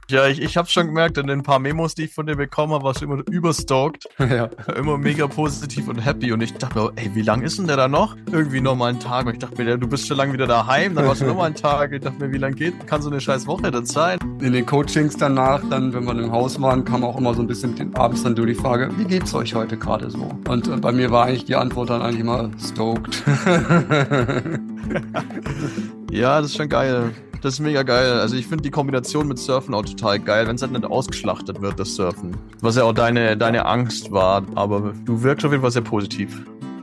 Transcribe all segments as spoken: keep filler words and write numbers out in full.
Ja, ich, ich hab's schon gemerkt, in den paar Memos, die ich von dir bekommen habe, warst du immer überstoked. Ja. Immer mega positiv und happy. Und ich dachte mir, ey, wie lang ist denn der da noch? Irgendwie noch mal einen Tag. Und ich dachte mir, du bist schon lange wieder daheim. Dann warst du noch mal einen Tag. Ich dachte mir, wie lange geht, kann so eine scheiß Woche denn sein? In den Coachings danach, dann, wenn wir im Haus waren, kam auch immer so ein bisschen den, abends dann durch die Frage, wie geht's euch heute gerade so? Und äh, bei mir war eigentlich die Antwort dann eigentlich immer stoked. Ja, das ist schon geil. Das ist mega geil. Also ich finde die Kombination mit Surfen auch total geil, wenn es halt nicht ausgeschlachtet wird, das Surfen. Was ja auch deine, deine Angst war, aber du wirkst auf jeden Fall sehr positiv.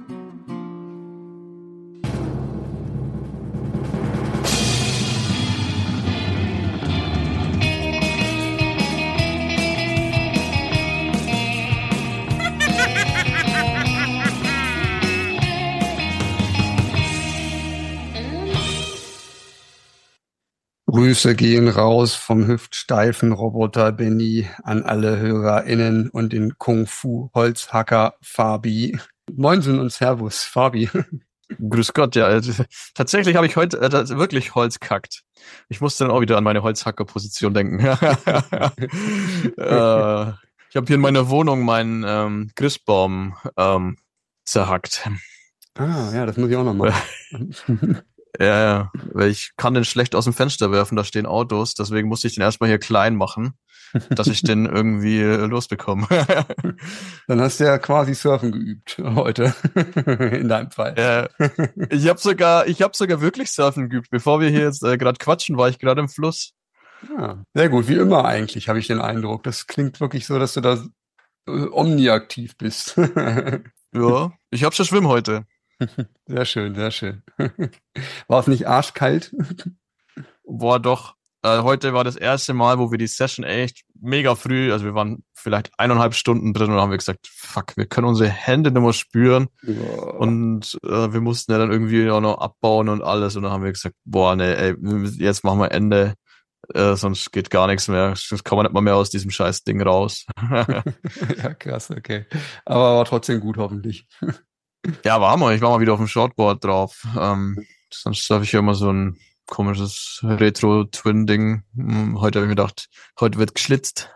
Grüße gehen raus vom hüftsteifen Roboter Benny an alle HörerInnen und den Kung-Fu-Holzhacker Fabi. Moinsen und Servus, Fabi. Grüß Gott, ja. Tatsächlich habe ich heute äh, wirklich Holz kackt. Ich musste dann auch wieder an meine Holzhacker-Position denken. äh, ich habe hier in meiner Wohnung meinen ähm, Christbaum ähm, zerhackt. Ah, ja, das muss ich auch noch machen. Ja, ja, weil ich kann den schlecht aus dem Fenster werfen, da stehen Autos, deswegen musste ich den erstmal hier klein machen, dass ich den irgendwie losbekomme. Dann hast du ja quasi Surfen geübt heute, in deinem Fall. Ja, ich habe sogar, ich habe sogar wirklich Surfen geübt. Bevor wir hier jetzt äh, gerade quatschen, war ich gerade im Fluss. Ja, sehr gut, wie immer eigentlich, habe ich den Eindruck. Das klingt wirklich so, dass du da äh, omniaktiv bist. Ja, ich habe schon Schwimmen heute. Sehr schön, sehr schön. War es nicht arschkalt? Boah, doch. Äh, heute war das erste Mal, wo wir die Session echt mega früh, also wir waren vielleicht eineinhalb Stunden drin und haben wir gesagt, fuck, wir können unsere Hände nicht mehr spüren. Ja. Und äh, wir mussten ja dann irgendwie auch noch abbauen und alles. Und dann haben wir gesagt, boah, ne, ey, jetzt machen wir Ende, äh, sonst geht gar nichts mehr. Sonst kommen wir nicht mal mehr aus diesem scheiß Ding raus. Ja, krass, okay. Aber war trotzdem gut, hoffentlich. Ja, war mal. Ich war mal wieder auf dem Shortboard drauf. Ähm, sonst habe ich ja immer so ein komisches Retro-Twin-Ding. Hm, Heute habe ich mir gedacht, heute wird geschlitzt.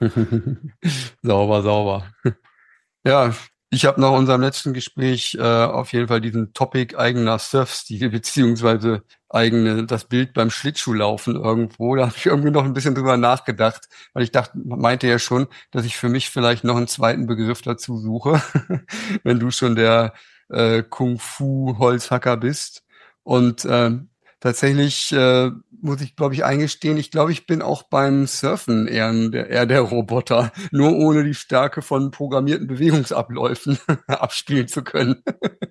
Sauber, sauber. Ja, ich habe nach unserem letzten Gespräch äh, auf jeden Fall diesen Topic eigener Surfstil beziehungsweise eigene das Bild beim Schlittschuhlaufen irgendwo. Da habe ich irgendwie noch ein bisschen drüber nachgedacht, weil ich dachte, meinte ja schon, dass ich für mich vielleicht noch einen zweiten Begriff dazu suche, wenn du schon der äh, Kung-Fu-Holzhacker bist. Und ähm, tatsächlich äh, muss ich, glaube ich, eingestehen, ich glaube, ich bin auch beim Surfen eher der, eher der Roboter, nur ohne die Stärke von programmierten Bewegungsabläufen abspielen zu können.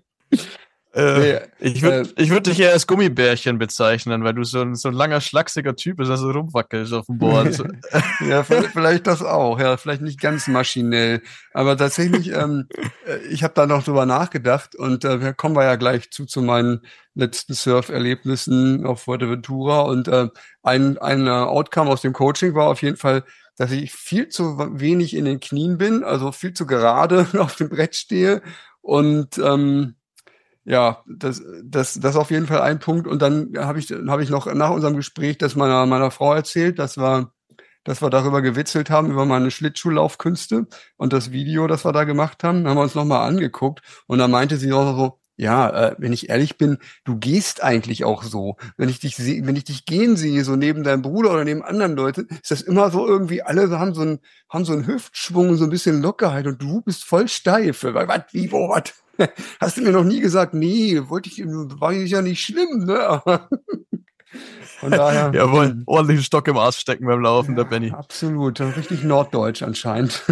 Äh, Nee, ich würde äh, ich würd dich eher als Gummibärchen bezeichnen, weil du so ein, so ein langer, schlachsiger Typ bist, der so rumwackelt auf dem Board. So. Ja, vielleicht, vielleicht das auch, ja, vielleicht nicht ganz maschinell, aber tatsächlich, ähm, äh, ich habe da noch drüber nachgedacht und äh, wir kommen wir ja gleich zu zu meinen letzten Surf-Erlebnissen auf Fuerteventura und äh, ein ein äh, Outcome aus dem Coaching war auf jeden Fall, dass ich viel zu wenig in den Knien bin, also viel zu gerade auf dem Brett stehe und ähm, ja, das, das, das ist auf jeden Fall ein Punkt. Und dann habe ich, habe ich noch nach unserem Gespräch das meiner, meiner Frau erzählt, dass wir, dass wir darüber gewitzelt haben, über meine Schlittschuhlaufkünste und das Video, das wir da gemacht haben, haben wir uns nochmal angeguckt. Und da meinte sie auch so, ja, äh, wenn ich ehrlich bin, du gehst eigentlich auch so. Wenn ich dich sehe, wenn ich dich gehen sehe, so neben deinem Bruder oder neben anderen Leuten, ist das immer so irgendwie, alle haben so einen, haben so einen Hüftschwung, so ein bisschen Lockerheit und du bist voll steif. Was, wie, wo, was? Hast du mir noch nie gesagt, nee, wollte ich, war ja nicht schlimm, ne? Aber von daher. Jawohl, ordentlichen Stock im Arsch stecken beim Laufen, Ja, der Benny. absolut, richtig norddeutsch anscheinend.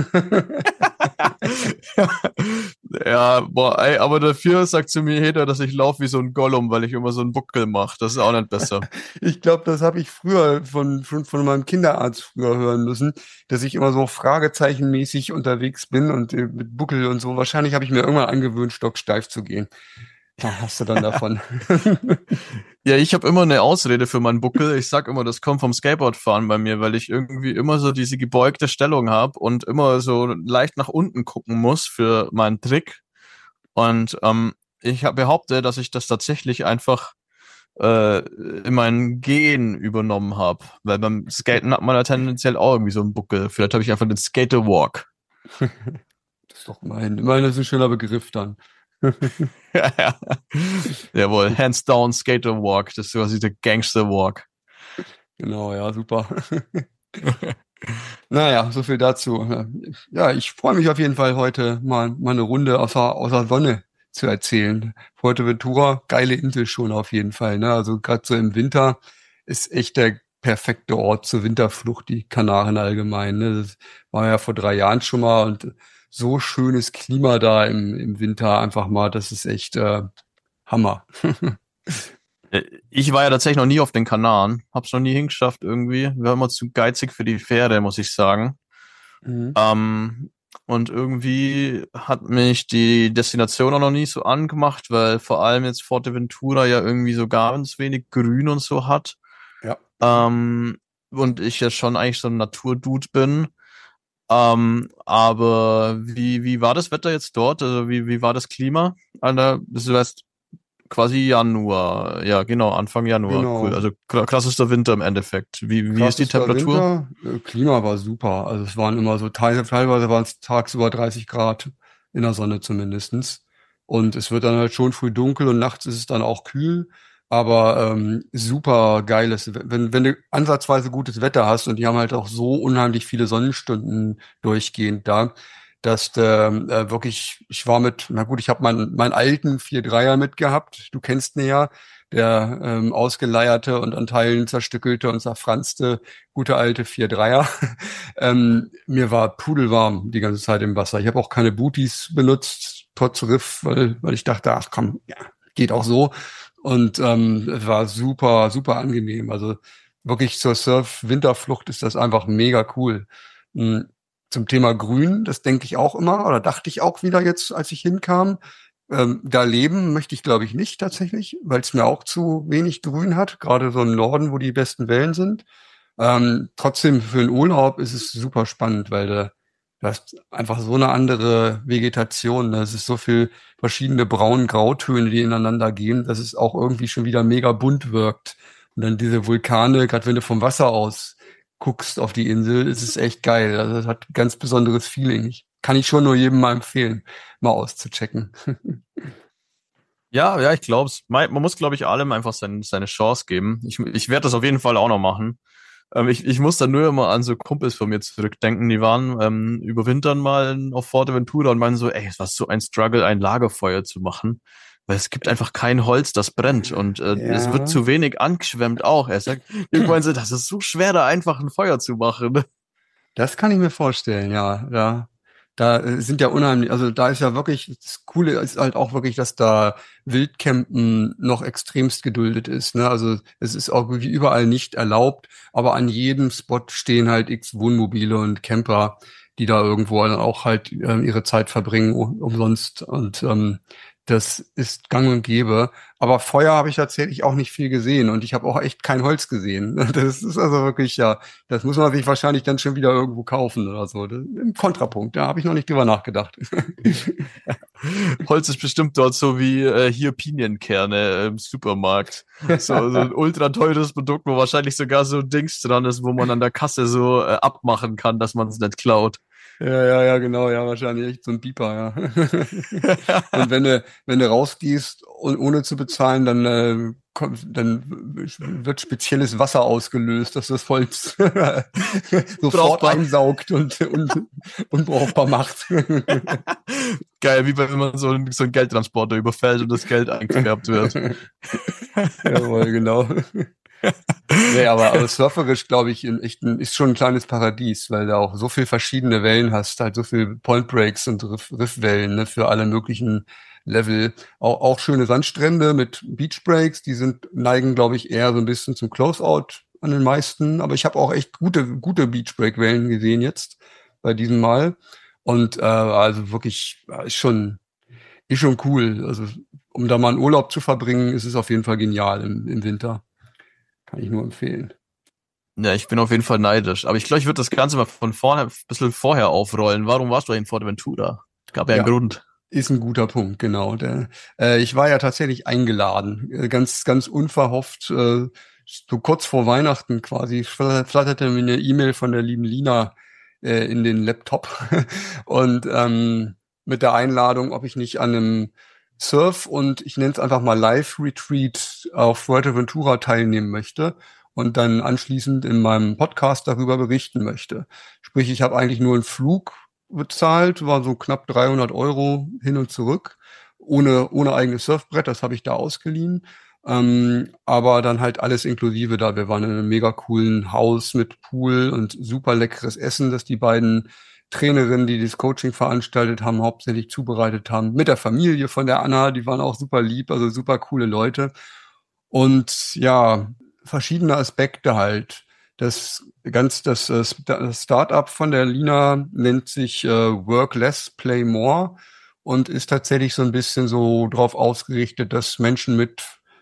Ja, boah, ey, aber dafür sagt zu mir jeder, dass ich laufe wie so ein Gollum, weil ich immer so einen Buckel mache. Das ist auch nicht besser. Ich glaube, das habe ich früher von, von, von meinem Kinderarzt früher hören müssen, dass ich immer so fragezeichenmäßig unterwegs bin und äh, mit Buckel und so. Wahrscheinlich habe ich mir irgendwann angewöhnt, stocksteif zu gehen. Da hast du dann davon. Ja, ich habe immer eine Ausrede für meinen Buckel. Ich sag immer, das kommt vom Skateboardfahren bei mir, weil ich irgendwie immer so diese gebeugte Stellung habe und immer so leicht nach unten gucken muss für meinen Trick. Und ähm, ich hab behaupte, dass ich das tatsächlich einfach äh, in mein Gen übernommen habe. Weil beim Skaten hat man ja tendenziell auch irgendwie so einen Buckel. Vielleicht habe ich einfach den Skater Walk. Das ist doch mein, immerhin ist ein schöner Begriff dann. Ja, ja. Jawohl, hands down Skater Walk. Das ist quasi der Gangster Walk. Genau, ja, super. Naja, so viel dazu. Ja, ich freue mich auf jeden Fall heute mal, mal eine Runde außer, außer Sonne zu erzählen. Fuerteventura, geile Insel schon auf jeden Fall. Ne? Also gerade so im Winter ist echt der perfekte Ort zur Winterflucht, die Kanaren allgemein. Ne? Das war ja vor drei Jahren schon mal und so schönes Klima da im, im Winter einfach mal, das ist echt äh, Hammer. Äh, Ich war ja tatsächlich noch nie auf den Kanaren. Hab's noch nie hingeschafft irgendwie. Wir waren immer zu geizig für die Pferde, muss ich sagen. Mhm. Ähm, und irgendwie hat mich die Destination auch noch nie so angemacht, weil vor allem jetzt Fuerteventura ja irgendwie so ganz wenig Grün und so hat. Ja. Ähm, und ich ja schon eigentlich so ein Naturdude bin. Ähm, aber wie, wie war das Wetter jetzt dort? Also wie, wie war das Klima? Alter, das heißt quasi Januar. Ja, genau, Anfang Januar. Cool. Genau. Also kla- klassischster Winter im Endeffekt. Wie, wie ist die Krassester Temperatur? Winter. Äh, Klima war super. Also es waren immer so teil, teilweise waren es tagsüber dreißig Grad in der Sonne zumindestens. Und es wird dann halt schon früh dunkel und nachts ist es dann auch kühl. Aber ähm, super geiles, wenn, wenn du ansatzweise gutes Wetter hast und die haben halt auch so unheimlich viele Sonnenstunden durchgehend da, dass ähm, äh, wirklich, ich war mit, na gut, ich habe meinen meinen alten vier Dreier mitgehabt, du kennst ihn ja, der ähm, ausgeleierte und an Teilen zerstückelte und zerfranste gute alte vier Dreier. ähm, mir war pudelwarm die ganze Zeit im Wasser. Ich habe auch keine Booties benutzt, trotz Riff, weil, weil ich dachte, ach komm, ja, geht auch so. Und ähm, es war super, super angenehm. Also wirklich zur Surf-Winterflucht ist das einfach mega cool. Mm, Zum Thema Grün, das denke ich auch immer, oder dachte ich auch wieder jetzt, als ich hinkam. Ähm, da leben möchte ich, glaube ich, nicht tatsächlich, weil es mir auch zu wenig Grün hat, gerade so im Norden, wo die besten Wellen sind. Ähm, trotzdem für den Urlaub ist es super spannend, weil du, du hast einfach so eine andere Vegetation. Da ist so viel verschiedene braun-grautöne, die ineinander gehen, dass es auch irgendwie schon wieder mega bunt wirkt. Und dann diese Vulkane, gerade wenn du vom Wasser aus guckst auf die Insel, ist es echt geil. Also es hat ein ganz besonderes Feeling. Ich, kann ich schon nur jedem mal empfehlen, mal auszuchecken. Ja, ja, ich glaube es. Man muss, glaube ich, allem einfach seine, seine Chance geben. Ich, ich werde das auf jeden Fall auch noch machen. Ähm, ich, ich muss dann nur immer an so Kumpels von mir zurückdenken, die waren ähm, überwintern mal auf Fuerteventura und meinen so, ey, es war so ein Struggle, ein Lagerfeuer zu machen, weil es gibt einfach kein Holz, das brennt und äh, es wird Ja, zu wenig angeschwemmt auch. Er sagt, irgendwann so, das ist so schwer, da einfach ein Feuer zu machen. das kann ich mir vorstellen, ja. Da, da äh, sind ja unheimlich, also da ist ja wirklich, das Coole ist halt auch wirklich, dass da Wildcampen noch extremst geduldet ist. Ne? Also es ist auch wie überall nicht erlaubt, aber an jedem Spot stehen halt x Wohnmobile und Camper, die da irgendwo dann auch halt ähm, ihre Zeit verbringen um- umsonst. Und ähm, das ist gang und gäbe. Aber Feuer habe ich tatsächlich auch nicht viel gesehen und ich habe auch echt kein Holz gesehen. Das ist also wirklich, ja, das muss man sich wahrscheinlich dann schon wieder irgendwo kaufen oder so. Das, im Kontrapunkt, da habe ich noch nicht drüber nachgedacht. Holz ist bestimmt dort so wie äh, hier Pinienkerne im Supermarkt. So, so ein ultra teures Produkt, wo wahrscheinlich sogar so ein Dings dran ist, wo man an der Kasse so äh, abmachen kann, dass man es nicht klaut. Ja, ja, ja, genau, ja, wahrscheinlich echt so ein Pieper, ja. Und wenn du, wenn du rausgehst, oh- ohne zu bezahlen, dann, äh, kommt, dann wird spezielles Wasser ausgelöst, dass das Holz sofort Brauchbar. einsaugt und, und unbrauchbar macht. Geil, wie wenn man so, einen- so einen Geldtransporter überfällt und das Geld eingefärbt wird. Jawohl, genau. Nee, aber, aber surferisch, glaube ich, in echt ein, ist schon ein kleines Paradies, weil du auch so viel verschiedene Wellen hast, halt so viel Point Breaks und Riff, Riffwellen, ne, für alle möglichen Level. Auch, auch schöne Sandstrände mit Beach Breaks, die sind, neigen, glaube ich, eher so ein bisschen zum Closeout an den meisten. Aber ich habe auch echt gute, gute Beach Break Wellen gesehen jetzt bei diesem Mal. Und äh, also wirklich, äh, ist schon, ist schon cool. Also um da mal einen Urlaub zu verbringen, ist es auf jeden Fall genial im, im Winter. Kann ich nur empfehlen. Ja, ich bin auf jeden Fall neidisch. Aber ich glaube, ich würde das Ganze mal von vorne, ein bisschen vorher aufrollen. Warum warst du in Fuerteventura? Es gab ja einen Ja, Grund. Ist ein guter Punkt, genau. Der, äh, ich war ja tatsächlich eingeladen, äh, ganz, ganz unverhofft, äh, so kurz vor Weihnachten quasi, flatterte mir eine E-Mail von der lieben Lina äh, in den Laptop und ähm, mit der Einladung, ob ich nicht an einem Surf- und ich nenne es einfach mal Live-Retreat auf Fuerteventura teilnehmen möchte und dann anschließend in meinem Podcast darüber berichten möchte. Sprich, ich habe eigentlich nur einen Flug bezahlt, war so knapp dreihundert Euro hin und zurück, ohne, ohne eigenes Surfbrett, das habe ich da ausgeliehen. Ähm, aber dann halt alles inklusive da. Wir waren in einem mega coolen Haus mit Pool und super leckeres Essen, das die beiden Trainerinnen, die das Coaching veranstaltet haben, hauptsächlich zubereitet haben. Mit der Familie von der Anna, die waren auch super lieb, also super coole Leute. Und ja, verschiedene Aspekte halt. Das ganz das, äh, das Startup von der Lina nennt sich äh, Work Less, Play More und ist tatsächlich so ein bisschen so drauf ausgerichtet, dass Menschen mit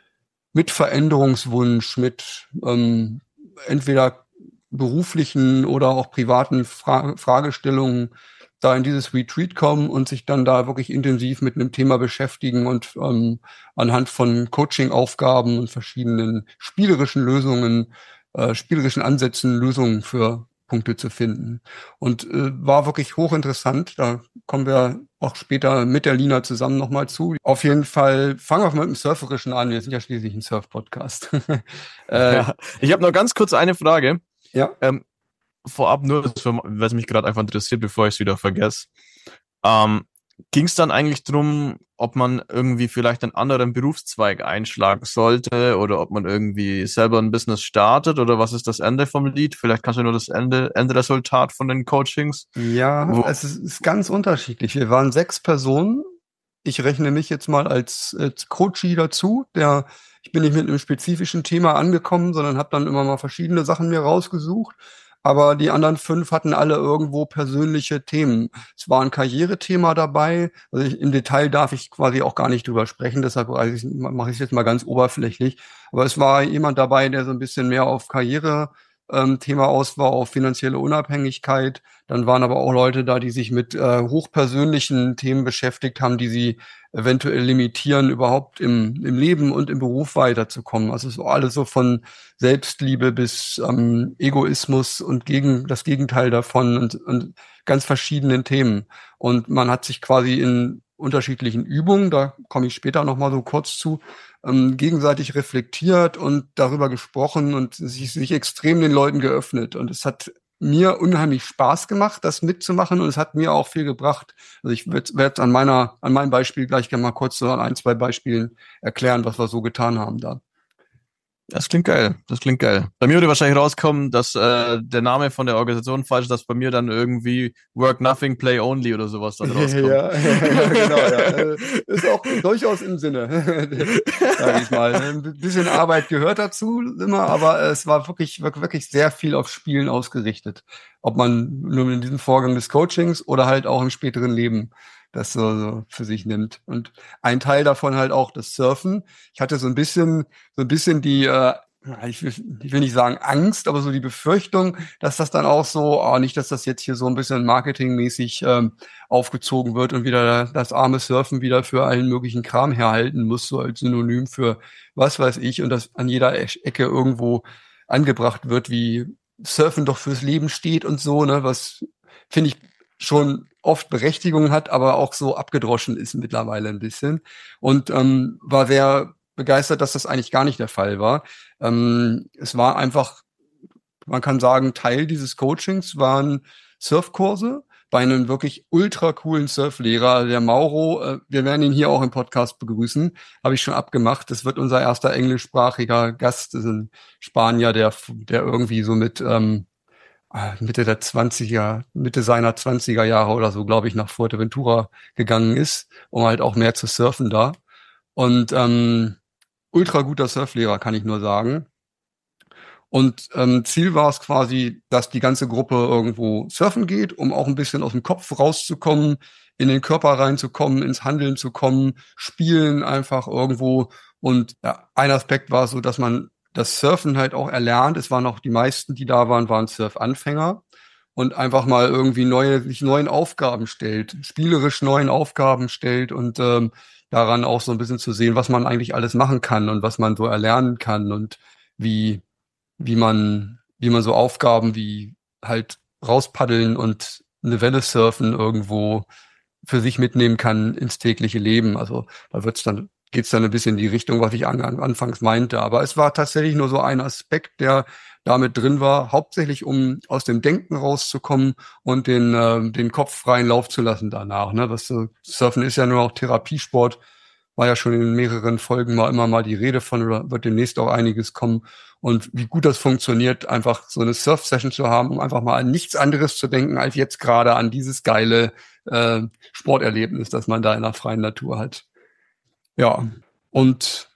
mit Veränderungswunsch, mit ähm, entweder beruflichen oder auch privaten Fra Fragestellungen da in dieses Retreat kommen und sich dann da wirklich intensiv mit einem Thema beschäftigen und ähm, anhand von Coaching-Aufgaben und verschiedenen spielerischen Lösungen, äh, spielerischen Ansätzen Lösungen für Punkte zu finden. Und äh, war wirklich hochinteressant. Da kommen wir auch später mit der Lina zusammen nochmal zu. Auf jeden Fall fangen wir mit dem Surferischen an. Wir sind ja schließlich ein Surf-Podcast. äh, Ja, ich habe noch ganz kurz eine Frage. ja. Ähm, vorab nur, was mich gerade einfach interessiert, bevor ich es wieder vergesse. Ähm, Ging es dann eigentlich drum, ob man irgendwie vielleicht einen anderen Berufszweig einschlagen sollte oder ob man irgendwie selber ein Business startet oder was ist das Ende vom Lied? Vielleicht kannst du nur das Ende, Endresultat von den Coachings. Ja, Wo, es ist, ist ganz unterschiedlich. Wir waren sechs Personen. Ich rechne mich jetzt mal als, als Coachie dazu. Der, ich bin nicht mit einem spezifischen Thema angekommen, sondern habe dann immer mal verschiedene Sachen mir rausgesucht. Aber die anderen fünf hatten alle irgendwo persönliche Themen. Es war ein Karrierethema dabei. Also ich, im Detail darf ich quasi auch gar nicht drüber sprechen, deshalb mache ich es jetzt mal ganz oberflächlich. Aber es war jemand dabei, der so ein bisschen mehr auf Karriere ähm, Thema aus war, auf finanzielle Unabhängigkeit. Dann waren aber auch Leute da, die sich mit äh, hochpersönlichen Themen beschäftigt haben, die sie eventuell limitieren, überhaupt im, im Leben und im Beruf weiterzukommen. Also so alles so von Selbstliebe bis ähm, Egoismus und gegen das Gegenteil davon und, und ganz verschiedenen Themen. Und man hat sich quasi in unterschiedlichen Übungen, da komme ich später noch mal so kurz zu, ähm, gegenseitig reflektiert und darüber gesprochen und sich, sich extrem den Leuten geöffnet. Und es hat mir unheimlich Spaß gemacht, das mitzumachen und es hat mir auch viel gebracht. Also ich werde an meiner, an meinem Beispiel gleich gerne mal kurz so an ein, zwei Beispielen erklären, was wir so getan haben da. Das klingt geil, das klingt geil. Bei mir würde wahrscheinlich rauskommen, dass äh, der Name von der Organisation falsch ist, dass bei mir dann irgendwie Work Nothing, Play Only oder sowas dann rauskommt. Ja, ja, genau, ja. Ist auch durchaus im Sinne, sage ich mal. Ein bisschen Arbeit gehört dazu immer, aber es war wirklich, wirklich sehr viel auf Spielen ausgerichtet. Ob man nur in diesem Vorgang des Coachings oder halt auch im späteren Leben das so, so für sich nimmt. Und ein Teil davon halt auch das Surfen. Ich hatte so ein bisschen, so ein bisschen die, äh, ich will, ich will nicht sagen Angst, aber so die Befürchtung, dass das dann auch so, oh, nicht, dass das jetzt hier so ein bisschen marketingmäßig ähm, aufgezogen wird und wieder das arme Surfen wieder für allen möglichen Kram herhalten muss, so als Synonym für was weiß ich und das an jeder Ecke irgendwo angebracht wird, wie Surfen doch fürs Leben steht und so, ne, was finde ich schon oft Berechtigung hat, aber auch so abgedroschen ist mittlerweile ein bisschen. Und ähm, war sehr begeistert, dass das eigentlich gar nicht der Fall war. Ähm, es war einfach, man kann sagen, Teil dieses Coachings waren Surfkurse bei einem wirklich ultra coolen Surflehrer, der Mauro. Äh, wir werden ihn hier auch im Podcast begrüßen, habe ich schon abgemacht. Das wird unser erster englischsprachiger Gast. Das ist ein Spanier, der, der irgendwie so mit ähm, Mitte der zwanziger, Mitte seiner zwanziger Jahre oder so, glaube ich, nach Fuerteventura gegangen ist, um halt auch mehr zu surfen da. Und ähm, ultra guter Surflehrer, kann ich nur sagen. Und ähm, Ziel war es quasi, dass die ganze Gruppe irgendwo surfen geht, um auch ein bisschen aus dem Kopf rauszukommen, in den Körper reinzukommen, ins Handeln zu kommen, spielen einfach irgendwo. Und ja, ein Aspekt war so, dass man das Surfen halt auch erlernt. Es waren auch die meisten, die da waren, waren Surfanfänger. und einfach mal irgendwie neue, sich neuen Aufgaben stellt, spielerisch neuen Aufgaben stellt und ähm, daran auch so ein bisschen zu sehen, was man eigentlich alles machen kann und was man so erlernen kann und wie, wie man, wie man so Aufgaben wie halt rauspaddeln und eine Welle surfen irgendwo für sich mitnehmen kann ins tägliche Leben. Also da wird's dann, geht's dann ein bisschen in die Richtung, was ich an, an, anfangs meinte. Aber es war tatsächlich nur so ein Aspekt, der damit drin war, hauptsächlich um aus dem Denken rauszukommen und den, äh, den Kopf freien Lauf zu lassen danach. Ne? Das äh, Surfen ist ja nur auch Therapiesport. War ja schon in mehreren Folgen mal immer mal die Rede von, oder wird demnächst auch einiges kommen. Und wie gut das funktioniert, einfach so eine Surf-Session zu haben, um einfach mal an nichts anderes zu denken, als jetzt gerade an dieses geile äh, Sporterlebnis, das man da in der freien Natur hat. Ja, und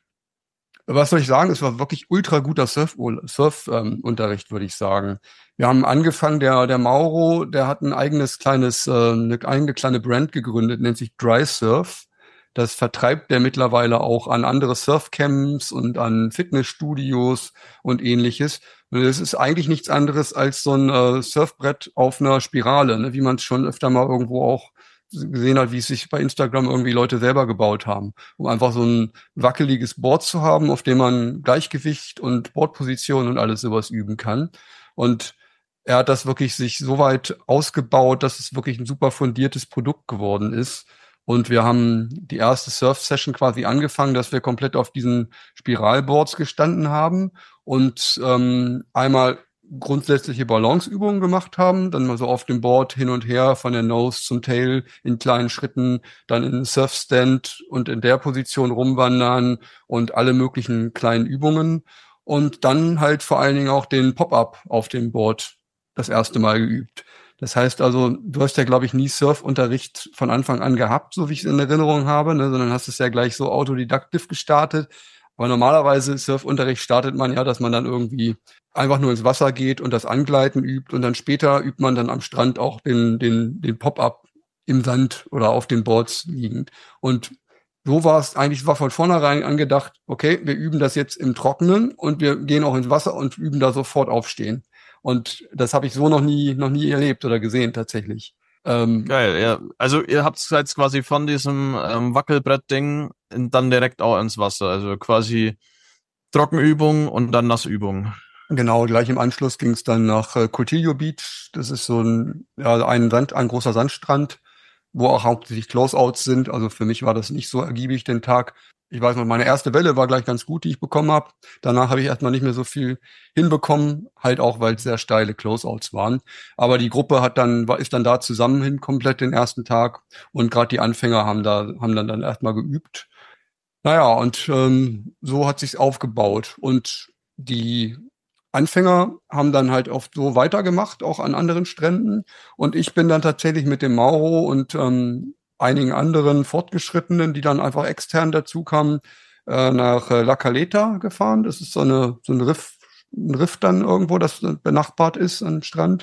was soll ich sagen? Es war wirklich ultra guter Surf-Unterricht, Surf, ähm, Unterricht, würde ich sagen. Wir haben angefangen, der, der Mauro, der hat ein eigenes kleines, äh, eine eigene kleine Brand gegründet, nennt sich Dry Surf. Das vertreibt der mittlerweile auch an andere Surfcamps und an Fitnessstudios und ähnliches. Und es ist eigentlich nichts anderes als so ein äh, Surfbrett auf einer Spirale, ne? Wie man es schon öfter mal irgendwo auch gesehen hat, wie es sich bei Instagram irgendwie Leute selber gebaut haben, um einfach so ein wackeliges Board zu haben, auf dem man Gleichgewicht und Bordposition und alles sowas üben kann. Und er hat das wirklich sich so weit ausgebaut, dass es wirklich ein super fundiertes Produkt geworden ist. Und wir haben die erste Surf-Session quasi angefangen, dass wir komplett auf diesen Spiralboards gestanden haben und ähm, einmal grundsätzliche Balanceübungen gemacht haben, dann mal so auf dem Board hin und her von der Nose zum Tail in kleinen Schritten, dann in den Surfstand und in der Position rumwandern und alle möglichen kleinen Übungen und dann halt vor allen Dingen auch den Pop-up auf dem Board das erste Mal geübt. Das heißt also, du hast ja, glaube ich, nie Surfunterricht von Anfang an gehabt, so wie ich es in Erinnerung habe, ne, sondern hast es ja gleich so autodidaktiv gestartet. Aber normalerweise Surfunterricht startet man ja, dass man dann irgendwie einfach nur ins Wasser geht und das Angleiten übt und dann später übt man dann am Strand auch den, den, den Pop-up im Sand oder auf den Boards liegend. Und so war es eigentlich, war von vornherein angedacht, okay, wir üben das jetzt im Trockenen und wir gehen auch ins Wasser und üben da sofort aufstehen. Und das habe ich so noch nie, noch nie erlebt oder gesehen tatsächlich. Ähm, Geil, ja. Also ihr habt jetzt quasi von diesem ähm, Wackelbrett-Ding in- dann direkt auch ins Wasser. Also quasi Trockenübung und dann Nassübung. Genau, gleich im Anschluss ging es dann nach äh, Cotillo Beach. Das ist so ein, ja, ein Sand, ein großer Sandstrand, wo auch hauptsächlich Closeouts sind. Also für mich war das nicht so ergiebig den Tag. Ich weiß noch, meine erste Welle war gleich ganz gut, die ich bekommen habe. Danach habe ich erstmal nicht mehr so viel hinbekommen, halt auch, weil es sehr steile Closeouts waren. Aber die Gruppe hat dann, war, ist dann da zusammen hin komplett den ersten Tag und gerade die Anfänger haben da, haben dann dann erstmal geübt. Naja, und ähm, so hat sich's aufgebaut. Und die Anfänger haben dann halt oft so weitergemacht, auch an anderen Stränden. Und ich bin dann tatsächlich mit dem Mauro und ähm, einigen anderen Fortgeschrittenen, die dann einfach extern dazu kamen, äh, nach äh, La Caleta gefahren. Das ist so eine so ein Riff, ein Riff dann irgendwo, das benachbart ist an Strand.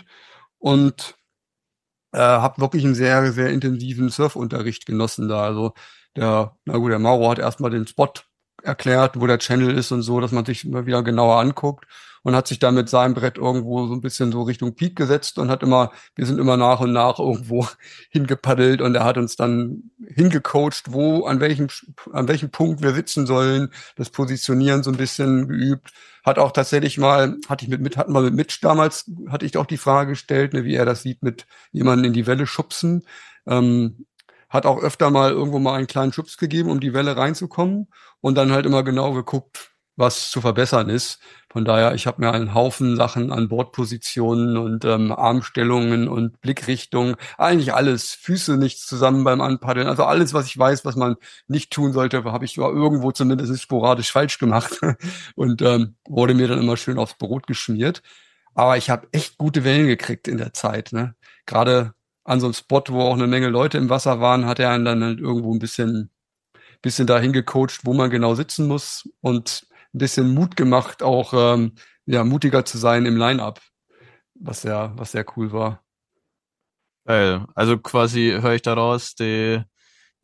Und äh, habe wirklich einen sehr, sehr intensiven Surfunterricht genossen da. Also der, na gut, der Mauro hat erstmal den Spot erklärt, wo der Channel ist und so, dass man sich immer wieder genauer anguckt und hat sich dann mit seinem Brett irgendwo so ein bisschen so Richtung Peak gesetzt und hat immer, wir sind immer nach und nach irgendwo hingepaddelt und er hat uns dann hingecoacht, wo, an welchem, an welchem Punkt wir sitzen sollen, das Positionieren so ein bisschen geübt. Hat auch tatsächlich mal, hatte ich mit, mit hatten wir mit Mitch damals, hatte ich auch die Frage gestellt, ne, wie er das sieht mit jemanden in die Welle schubsen. Ähm, hat auch öfter mal irgendwo mal einen kleinen Schubs gegeben, um die Welle reinzukommen und dann halt immer genau geguckt, was zu verbessern ist. Von daher, ich habe mir einen Haufen Sachen an Bordpositionen und ähm, Armstellungen und Blickrichtung, eigentlich alles, Füße nicht zusammen beim Anpaddeln, also alles, was ich weiß, was man nicht tun sollte, habe ich irgendwo zumindest sporadisch falsch gemacht und ähm, wurde mir dann immer schön aufs Brot geschmiert. Aber ich habe echt gute Wellen gekriegt in der Zeit, ne? Gerade an so einem Spot, wo auch eine Menge Leute im Wasser waren, hat er einen dann halt irgendwo ein bisschen, bisschen dahin gecoacht, wo man genau sitzen muss und ein bisschen Mut gemacht, auch ähm, ja, mutiger zu sein im Line-Up, was sehr, was sehr cool war. Geil. Also quasi höre ich daraus, die,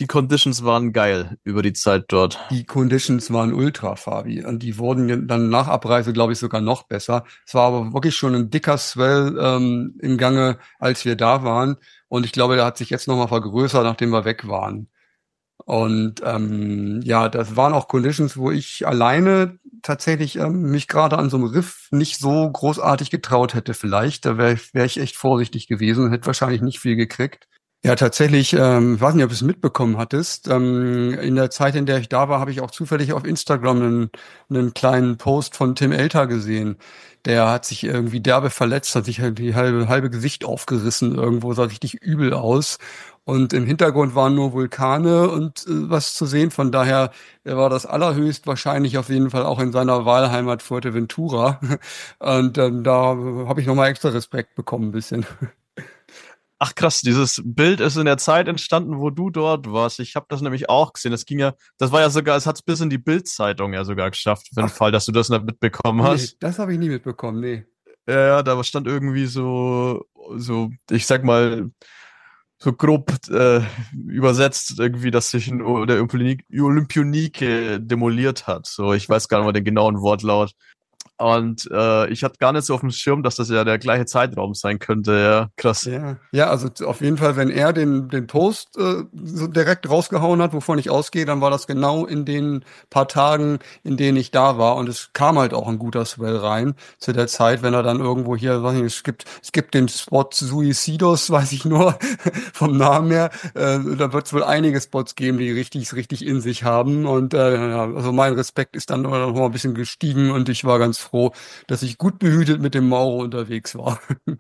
Die Conditions waren geil über die Zeit dort. Die Conditions waren ultra, Fabi. Und die wurden dann nach Abreise, glaube ich, sogar noch besser. Es war aber wirklich schon ein dicker Swell ähm, im Gange, als wir da waren. Und ich glaube, der hat sich jetzt nochmal vergrößert, nachdem wir weg waren. Und ähm, ja, das waren auch Conditions, wo ich alleine tatsächlich ähm, mich gerade an so einem Riff nicht so großartig getraut hätte vielleicht. Da wäre wär ich echt vorsichtig gewesen und hätte wahrscheinlich nicht viel gekriegt. Ja, tatsächlich, ähm, ich weiß nicht, ob du es mitbekommen hattest. Ähm, in der Zeit, in der ich da war, habe ich auch zufällig auf Instagram einen, einen kleinen Post von Tim Elter gesehen. Der hat sich irgendwie derbe verletzt, hat sich halt die halbe, halbe Gesicht aufgerissen irgendwo, sah richtig übel aus. Und im Hintergrund waren nur Vulkane und äh, was zu sehen. Von daher er war das allerhöchst wahrscheinlich auf jeden Fall auch in seiner Wahlheimat Fuerteventura. Und ähm, da habe ich nochmal extra Respekt bekommen ein bisschen. Ach krass, dieses Bild ist in der Zeit entstanden, wo du dort warst. Ich habe das nämlich auch gesehen. Das ging ja, das war ja sogar, es hat es bis in die Bild-Zeitung ja sogar geschafft, für den Ach, Fall, dass du das nicht mitbekommen nee, hast. das habe ich nie mitbekommen, nee. Ja, ja, da stand irgendwie so, so, ich sag mal, so grob äh, übersetzt irgendwie, dass sich ein, der Olympionik, Olympionike demoliert hat. So, ich weiß gar nicht mal den genauen Wortlaut. Und äh, ich hatte gar nicht so auf dem Schirm, dass das ja der gleiche Zeitraum sein könnte. Ja, krass. Ja, ja, also auf jeden Fall, wenn er den, den Post äh, so direkt rausgehauen hat, wovon ich ausgehe, dann war das genau in den paar Tagen, in denen ich da war. Und es kam halt auch ein guter Swell rein zu der Zeit, wenn er dann irgendwo hier, weiß nicht, es gibt, es gibt den Spot Suicidos, weiß ich nur, vom Namen her. Äh, da wird es wohl einige Spots geben, die richtig, richtig in sich haben. Und äh, ja, also mein Respekt ist dann noch mal ein bisschen gestiegen und ich war ganz froh, dass ich gut behütet mit dem Mauro unterwegs war.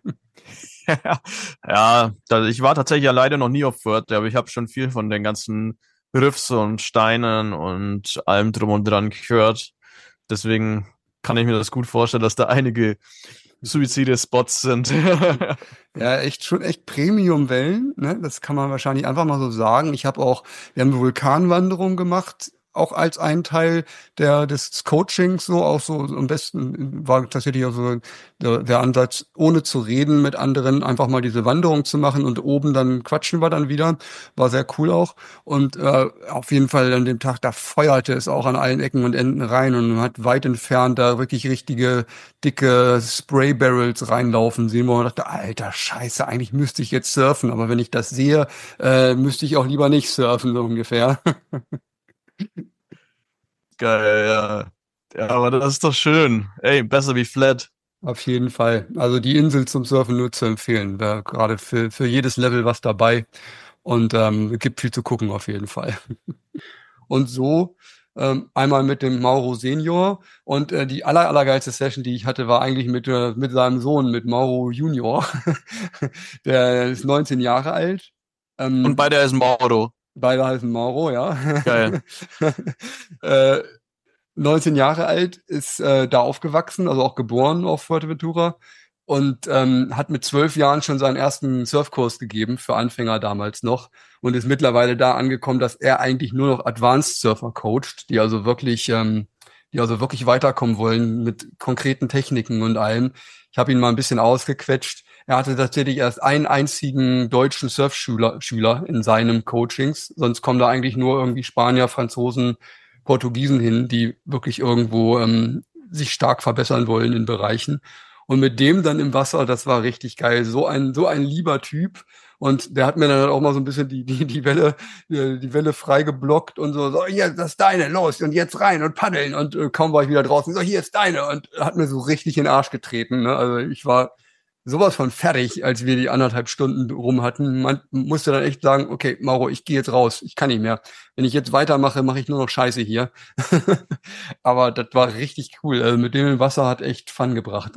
Ja, da, ich war tatsächlich ja leider noch nie auf Fürth, aber ich habe schon viel von den ganzen Riffs und Steinen und allem drum und dran gehört. Deswegen kann ich mir das gut vorstellen, dass da einige suizide Spots sind. Ja, echt schon echt Premium-Wellen, ne? Das kann man wahrscheinlich einfach mal so sagen. Ich habe auch, wir haben eine Vulkanwanderung gemacht, auch als ein Teil der des Coachings, so auch so am besten war tatsächlich auch so der, der Ansatz, ohne zu reden mit anderen, einfach mal diese Wanderung zu machen und oben dann quatschen wir dann wieder. War sehr cool auch. Und äh, auf jeden Fall an dem Tag, da feuerte es auch an allen Ecken und Enden rein und man hat weit entfernt da wirklich richtige dicke Spray-Barrels reinlaufen sehen, wo man dachte, alter Scheiße, eigentlich müsste ich jetzt surfen, aber wenn ich das sehe, äh, müsste ich auch lieber nicht surfen, so ungefähr. Geil, ja. Ja, aber das ist doch schön. Ey, besser wie Flat. Auf jeden Fall. Also die Insel zum Surfen nur zu empfehlen. Da gerade für, für jedes Level was dabei. Und ähm, gibt viel zu gucken auf jeden Fall. Und so ähm, einmal mit dem Mauro Senior und äh, die aller, allergeilste Session, die ich hatte, war eigentlich mit, äh, mit seinem Sohn, mit Mauro Junior. Der ist neunzehn Jahre alt. Und Ähm, bei der ist Mauro. beide heißen Mauro, ja. Geil. äh, neunzehn Jahre alt, ist äh, da aufgewachsen, also auch geboren auf Fuerteventura und ähm, hat mit zwölf Jahren schon seinen ersten Surfkurs gegeben, für Anfänger damals noch, und ist mittlerweile da angekommen, dass er eigentlich nur noch Advanced Surfer coacht, die also wirklich, ähm, die also wirklich weiterkommen wollen mit konkreten Techniken und allem. Ich habe ihn mal ein bisschen ausgequetscht. Er hatte tatsächlich erst einen einzigen deutschen Surfschüler Schüler in seinem Coachings, sonst kommen da eigentlich nur irgendwie Spanier, Franzosen, Portugiesen hin, die wirklich irgendwo ähm, sich stark verbessern wollen in Bereichen. Und mit dem dann im Wasser, das war richtig geil. So ein, so ein lieber Typ. Und der hat mir dann halt auch mal so ein bisschen die, die, die Welle, die, die Welle frei geblockt und so, so, hier, das ist deine, los, und jetzt rein und paddeln. Und äh, kaum war ich wieder draußen, so, hier ist deine. Und hat mir so richtig in den Arsch getreten. Ne? Also ich war sowas von fertig, als wir die anderthalb Stunden rum hatten. Man musste dann echt sagen, okay, Mauro, ich gehe jetzt raus, ich kann nicht mehr. Wenn ich jetzt weitermache, mache ich nur noch Scheiße hier. Aber das war richtig cool. Also mit dem im Wasser hat echt Fun gebracht.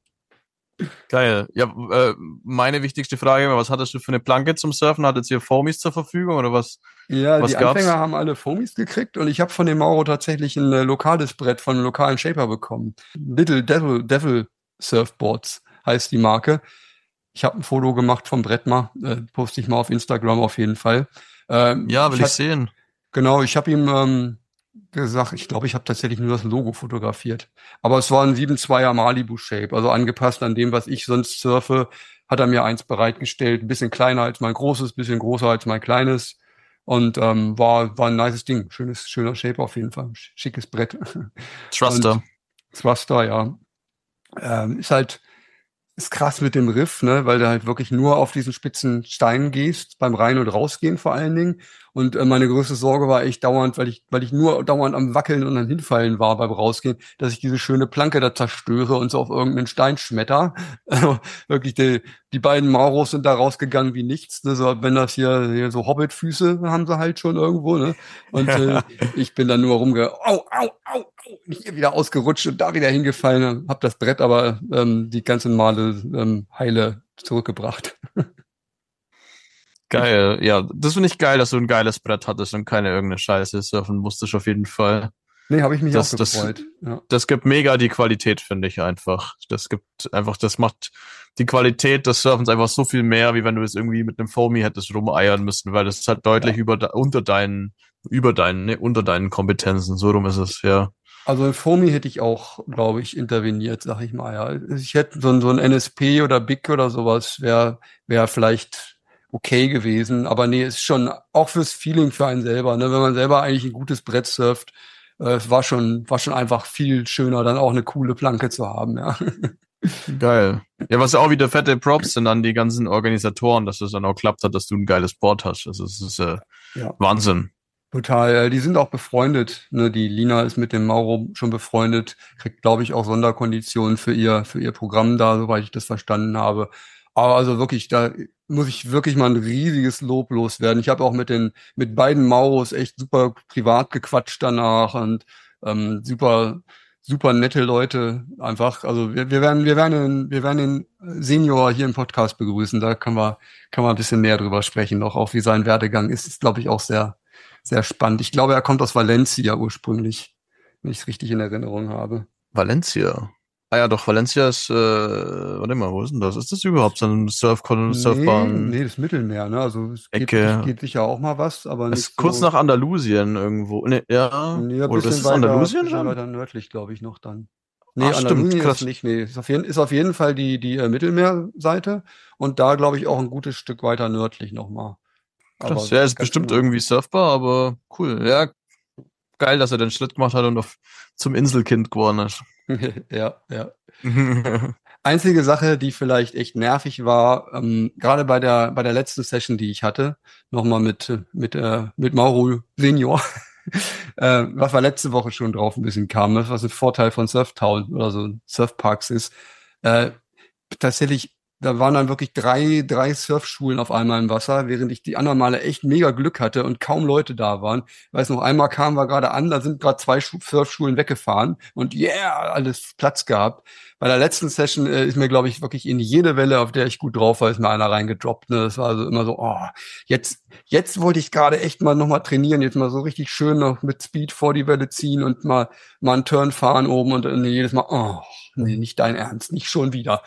Geil. Ja, äh, meine wichtigste Frage war, was hattest du für eine Planke zum Surfen? Hattet ihr Foamies zur Verfügung oder was, Ja, was die gab's? Anfänger haben alle Foamies gekriegt und ich habe von dem Mauro tatsächlich ein äh, lokales Brett von einem lokalen Shaper bekommen. Little Devil, Devil Surfboards heißt die Marke. Ich habe ein Foto gemacht vom Brett mal, äh, poste ich mal auf Instagram auf jeden Fall. Ähm, Ja, will ich ich hab, sehen. genau, ich habe ihm ähm, gesagt, ich glaube, ich habe tatsächlich nur das Logo fotografiert. Aber es war ein sieben Komma zweier Malibu Shape, also angepasst an dem, was ich sonst surfe, hat er mir eins bereitgestellt. Ein bisschen kleiner als mein großes, bisschen größer als mein kleines. Und ähm, war, war ein nices Ding. Schönes, schöner Shape auf jeden Fall. Schickes Brett. Thruster. Und Thruster, ja. Ähm, ist halt, ist krass mit dem Riff, ne, weil du halt wirklich nur auf diesen spitzen Stein gehst, beim Rein- und Rausgehen vor allen Dingen. Und äh, meine größte Sorge war echt dauernd, weil ich, weil ich nur dauernd am Wackeln und am Hinfallen war beim Rausgehen, dass ich diese schöne Planke da zerstöre und so auf irgendeinen Stein schmetter. Also wirklich, die, die beiden Mauros sind da rausgegangen wie nichts. Ne, so, wenn das hier, hier so Hobbit-Füße haben sie halt schon irgendwo, ne? Und äh, ich bin dann nur rumge, au, au, au, au, hier wieder ausgerutscht und da wieder hingefallen, hab das Brett aber ähm, die ganzen Male ähm, heile zurückgebracht. Geil, ja, das finde ich geil, dass du ein geiles Brett hattest und keine irgendeine Scheiße surfen musstest auf jeden Fall. Nee, habe ich mich auch Das, das, gefreut. Ja. das gibt mega die Qualität, finde ich einfach. Das gibt einfach, das macht die Qualität des Surfens einfach so viel mehr, wie wenn du es irgendwie mit einem Foamy hättest rumeiern müssen, weil das ist halt deutlich Ja. über, unter deinen, über deinen, ne, unter deinen Kompetenzen. So rum ist es, ja. Also in Foamy hätte ich auch, glaube ich, interveniert, sag ich mal. Ja. Ich hätte so ein, so ein N S P oder Big oder sowas wäre wäre vielleicht okay gewesen. Aber nee, ist schon auch fürs Feeling für einen selber. Ne? Wenn man selber eigentlich ein gutes Brett surft, äh, es war schon, war schon einfach viel schöner, dann auch eine coole Planke zu haben. Ja. Geil. Ja, was auch wieder fette Props sind an die ganzen Organisatoren, dass es dann auch klappt hat, dass du ein geiles Board hast. Also es ist äh, Ja. Wahnsinn. Total. Äh, Die sind auch befreundet. Ne? Die Lina ist mit dem Mauro schon befreundet, kriegt, glaube ich, auch Sonderkonditionen für ihr, für ihr Programm da, soweit ich das verstanden habe. Aber also wirklich, da muss ich wirklich mal ein riesiges Lob loswerden. Ich habe auch mit den, mit beiden Mauros echt super privat gequatscht danach und ähm, super, super nette Leute einfach. Also wir, wir werden, wir werden den, wir werden den Senior hier im Podcast begrüßen. Da kann man, kann man ein bisschen näher drüber sprechen, noch auch wie sein Werdegang ist. Ist, glaube ich, auch sehr sehr spannend. Ich glaube, er kommt aus Valencia ursprünglich, wenn ich es richtig in Erinnerung habe. Valencia. Ah ja, doch, Valencia ist, äh, warte mal, wo ist denn das? Ist das überhaupt so eine Surf Nee, Surfbahn-Ecke? nee, das Mittelmeer, ne? Also es geht, sich- geht sicher auch mal was, aber Es nicht ist kurz so. nach Andalusien irgendwo. Ne, ja. Ja, Oder ist bisschen es weiter, Andalusien bisschen schon? weiter nördlich, glaube ich, noch dann. Nee, Ah, stimmt, Andalusien ist krass. nicht, nee, ist auf jeden, ist auf jeden Fall die, die äh, Mittelmeerseite und da, glaube ich, auch ein gutes Stück weiter nördlich nochmal. Krass. Aber Ja, ist ganz bestimmt genau. irgendwie surfbar, aber cool. Ja, geil, dass er den Schritt gemacht hat und auf, zum Inselkind geworden ist. Ja, ja. Einzige Sache, die vielleicht echt nervig war, ähm, gerade bei der bei der letzten Session, die ich hatte, nochmal mit mit äh, mit Mauro Senior, äh, was wir letzte Woche schon drauf ein bisschen kam, ne, was ein Vorteil von Surftown oder so Surfparks ist. Äh, Tatsächlich, da waren dann wirklich drei drei Surfschulen auf einmal im Wasser, während ich die anderen Male echt mega Glück hatte und kaum Leute da waren. Ich weiß noch, einmal kamen wir gerade an, da sind gerade zwei Schu- Surfschulen weggefahren und yeah, alles Platz gehabt. Bei der letzten Session äh, ist mir, glaube ich, wirklich in jede Welle, auf der ich gut drauf war, ist mir einer reingedroppt. Ne? Das war also immer so, oh, jetzt, jetzt wollte ich gerade echt mal nochmal trainieren, jetzt mal so richtig schön noch mit Speed vor die Welle ziehen und mal, mal einen Turn fahren oben und dann jedes Mal, oh, nee, nicht dein Ernst, nicht schon wieder.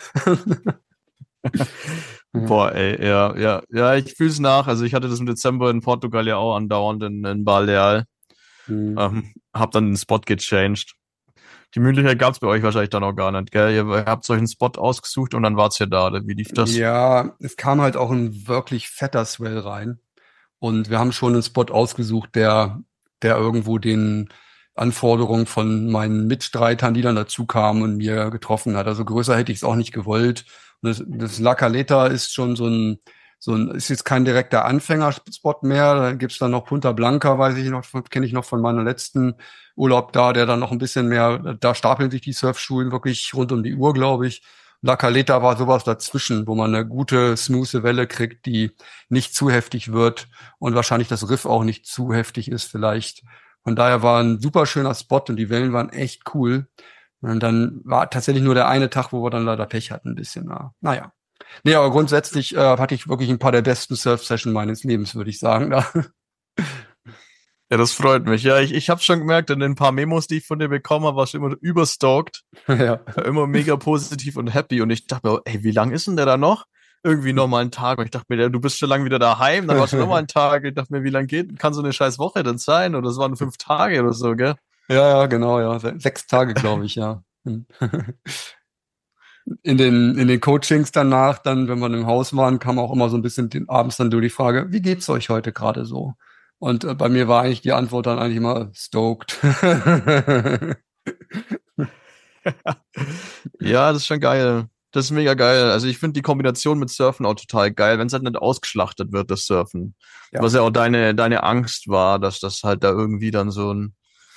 Boah, ey, ja, ja, ja, ich fühl's nach. Also ich hatte das im Dezember in Portugal ja auch andauernd in, in Baleal. Hm. Ähm, hab dann den Spot gechanged. Die Möglichkeit gab's bei euch wahrscheinlich dann auch gar nicht, gell? Ihr habt euch einen Spot ausgesucht und dann war's ja da, oder wie lief das? Ja, es kam halt auch ein wirklich fetter Swell rein. Und wir haben schon einen Spot ausgesucht, der, der irgendwo den Anforderungen von meinen Mitstreitern, die dann dazu kamen und mir getroffen hat. Also größer hätte ich es auch nicht gewollt. Und das, das La Caleta ist schon so ein, so ein, ist jetzt kein direkter Anfängerspot mehr. Da gibt's dann noch Punta Blanca, weiß ich noch, kenne ich noch von meinem letzten Urlaub da, der dann noch ein bisschen mehr, da stapeln sich die Surfschulen wirklich rund um die Uhr, glaube ich. La Caleta war sowas dazwischen, wo man eine gute, smooth Welle kriegt, die nicht zu heftig wird und wahrscheinlich das Riff auch nicht zu heftig ist vielleicht. Von daher war ein super schöner Spot und die Wellen waren echt cool. Und dann war tatsächlich nur der eine Tag, wo wir dann leider Pech hatten, ein bisschen. Na, naja. Nee, aber grundsätzlich äh, hatte ich wirklich ein paar der besten Surf-Sessions meines Lebens, würde ich sagen. Da. Ja, das freut mich. Ja, ich, ich habe schon gemerkt, in den paar Memos, die ich von dir bekommen habe, warst du immer überstoked. Ja. Immer mega positiv und happy. Und ich dachte mir, ey, wie lang ist denn der da noch? Irgendwie noch mal einen Tag. Und ich dachte mir, du bist schon lange wieder daheim, dann warst du noch mal einen Tag. Ich dachte mir, wie lang geht, kann so eine scheiß Woche denn sein? Oder es waren fünf Tage oder so, gell? Ja, ja, genau, ja. Se- Sechs Tage, glaube ich, ja. Hm. In den, in den Coachings danach, dann, wenn wir im Haus waren, kam auch immer so ein bisschen den, abends dann durch die Frage, wie geht's euch heute gerade so? Und äh, bei mir war eigentlich die Antwort dann eigentlich immer stoked. Ja, das ist schon geil. Das ist mega geil. Also ich finde die Kombination mit Surfen auch total geil, wenn es halt nicht ausgeschlachtet wird, das Surfen. Ja. Was ja auch deine, deine Angst war, dass das halt da irgendwie dann so ein,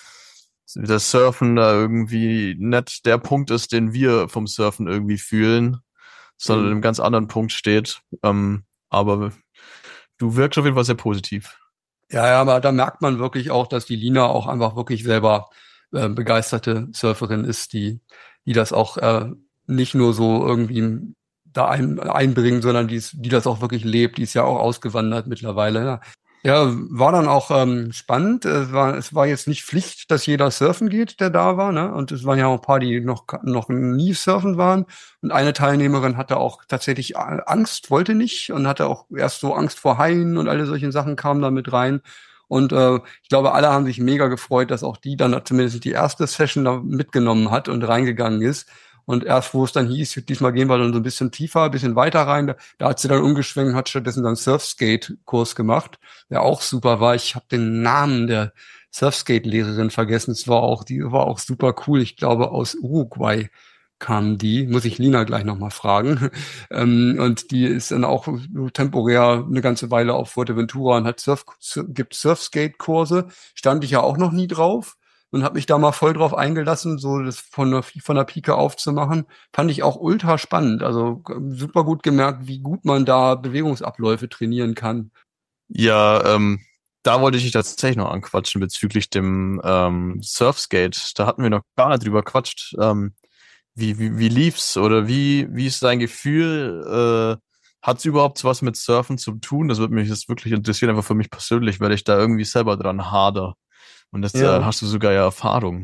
das Surfen da irgendwie nicht der Punkt ist, den wir vom Surfen irgendwie fühlen, sondern in Mhm. einem ganz anderen Punkt steht. Ähm, aber du wirkst auf jeden Fall sehr positiv. Ja, ja, aber da merkt man wirklich auch, dass die Lina auch einfach wirklich selber äh, begeisterte Surferin ist, die, die das auch äh, nicht nur so irgendwie da ein, einbringen, sondern die, ist- die das auch wirklich lebt. Die ist ja auch ausgewandert mittlerweile. Ja, ja, war dann auch ähm, spannend. Es war, es war jetzt nicht Pflicht, dass jeder surfen geht, der da war, ne? Und es waren ja auch ein paar, die noch, noch nie surfen waren. Und eine Teilnehmerin hatte auch tatsächlich Angst, wollte nicht und hatte auch erst so Angst vor Haien und alle solchen Sachen kamen da mit rein. Und äh, ich glaube, alle haben sich mega gefreut, dass auch die dann zumindest die erste Session da mitgenommen hat und reingegangen ist. Und erst, wo es dann hieß, diesmal gehen wir dann so ein bisschen tiefer, ein bisschen weiter rein, da, da hat sie dann umgeschwenkt und hat stattdessen dann Surfskate-Kurs gemacht, der auch super war. Ich habe den Namen der Surfskate-Lehrerin vergessen. Es war auch, die war auch super cool. Ich glaube, aus Uruguay kam die, muss ich Lina gleich nochmal fragen. Ähm, und die ist dann auch temporär eine ganze Weile auf Fuerteventura und hat Surf, gibt Surfskate-Kurse. Stand ich ja auch noch nie drauf und habe mich da mal voll drauf eingelassen, so das von der, von der Pike aufzumachen. Fand ich auch ultra spannend. Also super gut gemerkt, wie gut man da Bewegungsabläufe trainieren kann. Ja, ähm, da wollte ich dich tatsächlich noch anquatschen bezüglich dem ähm, Surfskate. Da hatten wir noch gar nicht drüber quatscht. Ähm, wie, wie, wie lief's oder wie, wie ist dein Gefühl? Äh, hat's überhaupt was mit Surfen zu tun? Das würde mich jetzt wirklich interessieren, einfach für mich persönlich, weil ich da irgendwie selber dran hader. Und jetzt äh, Ja. hast du sogar ja Erfahrung.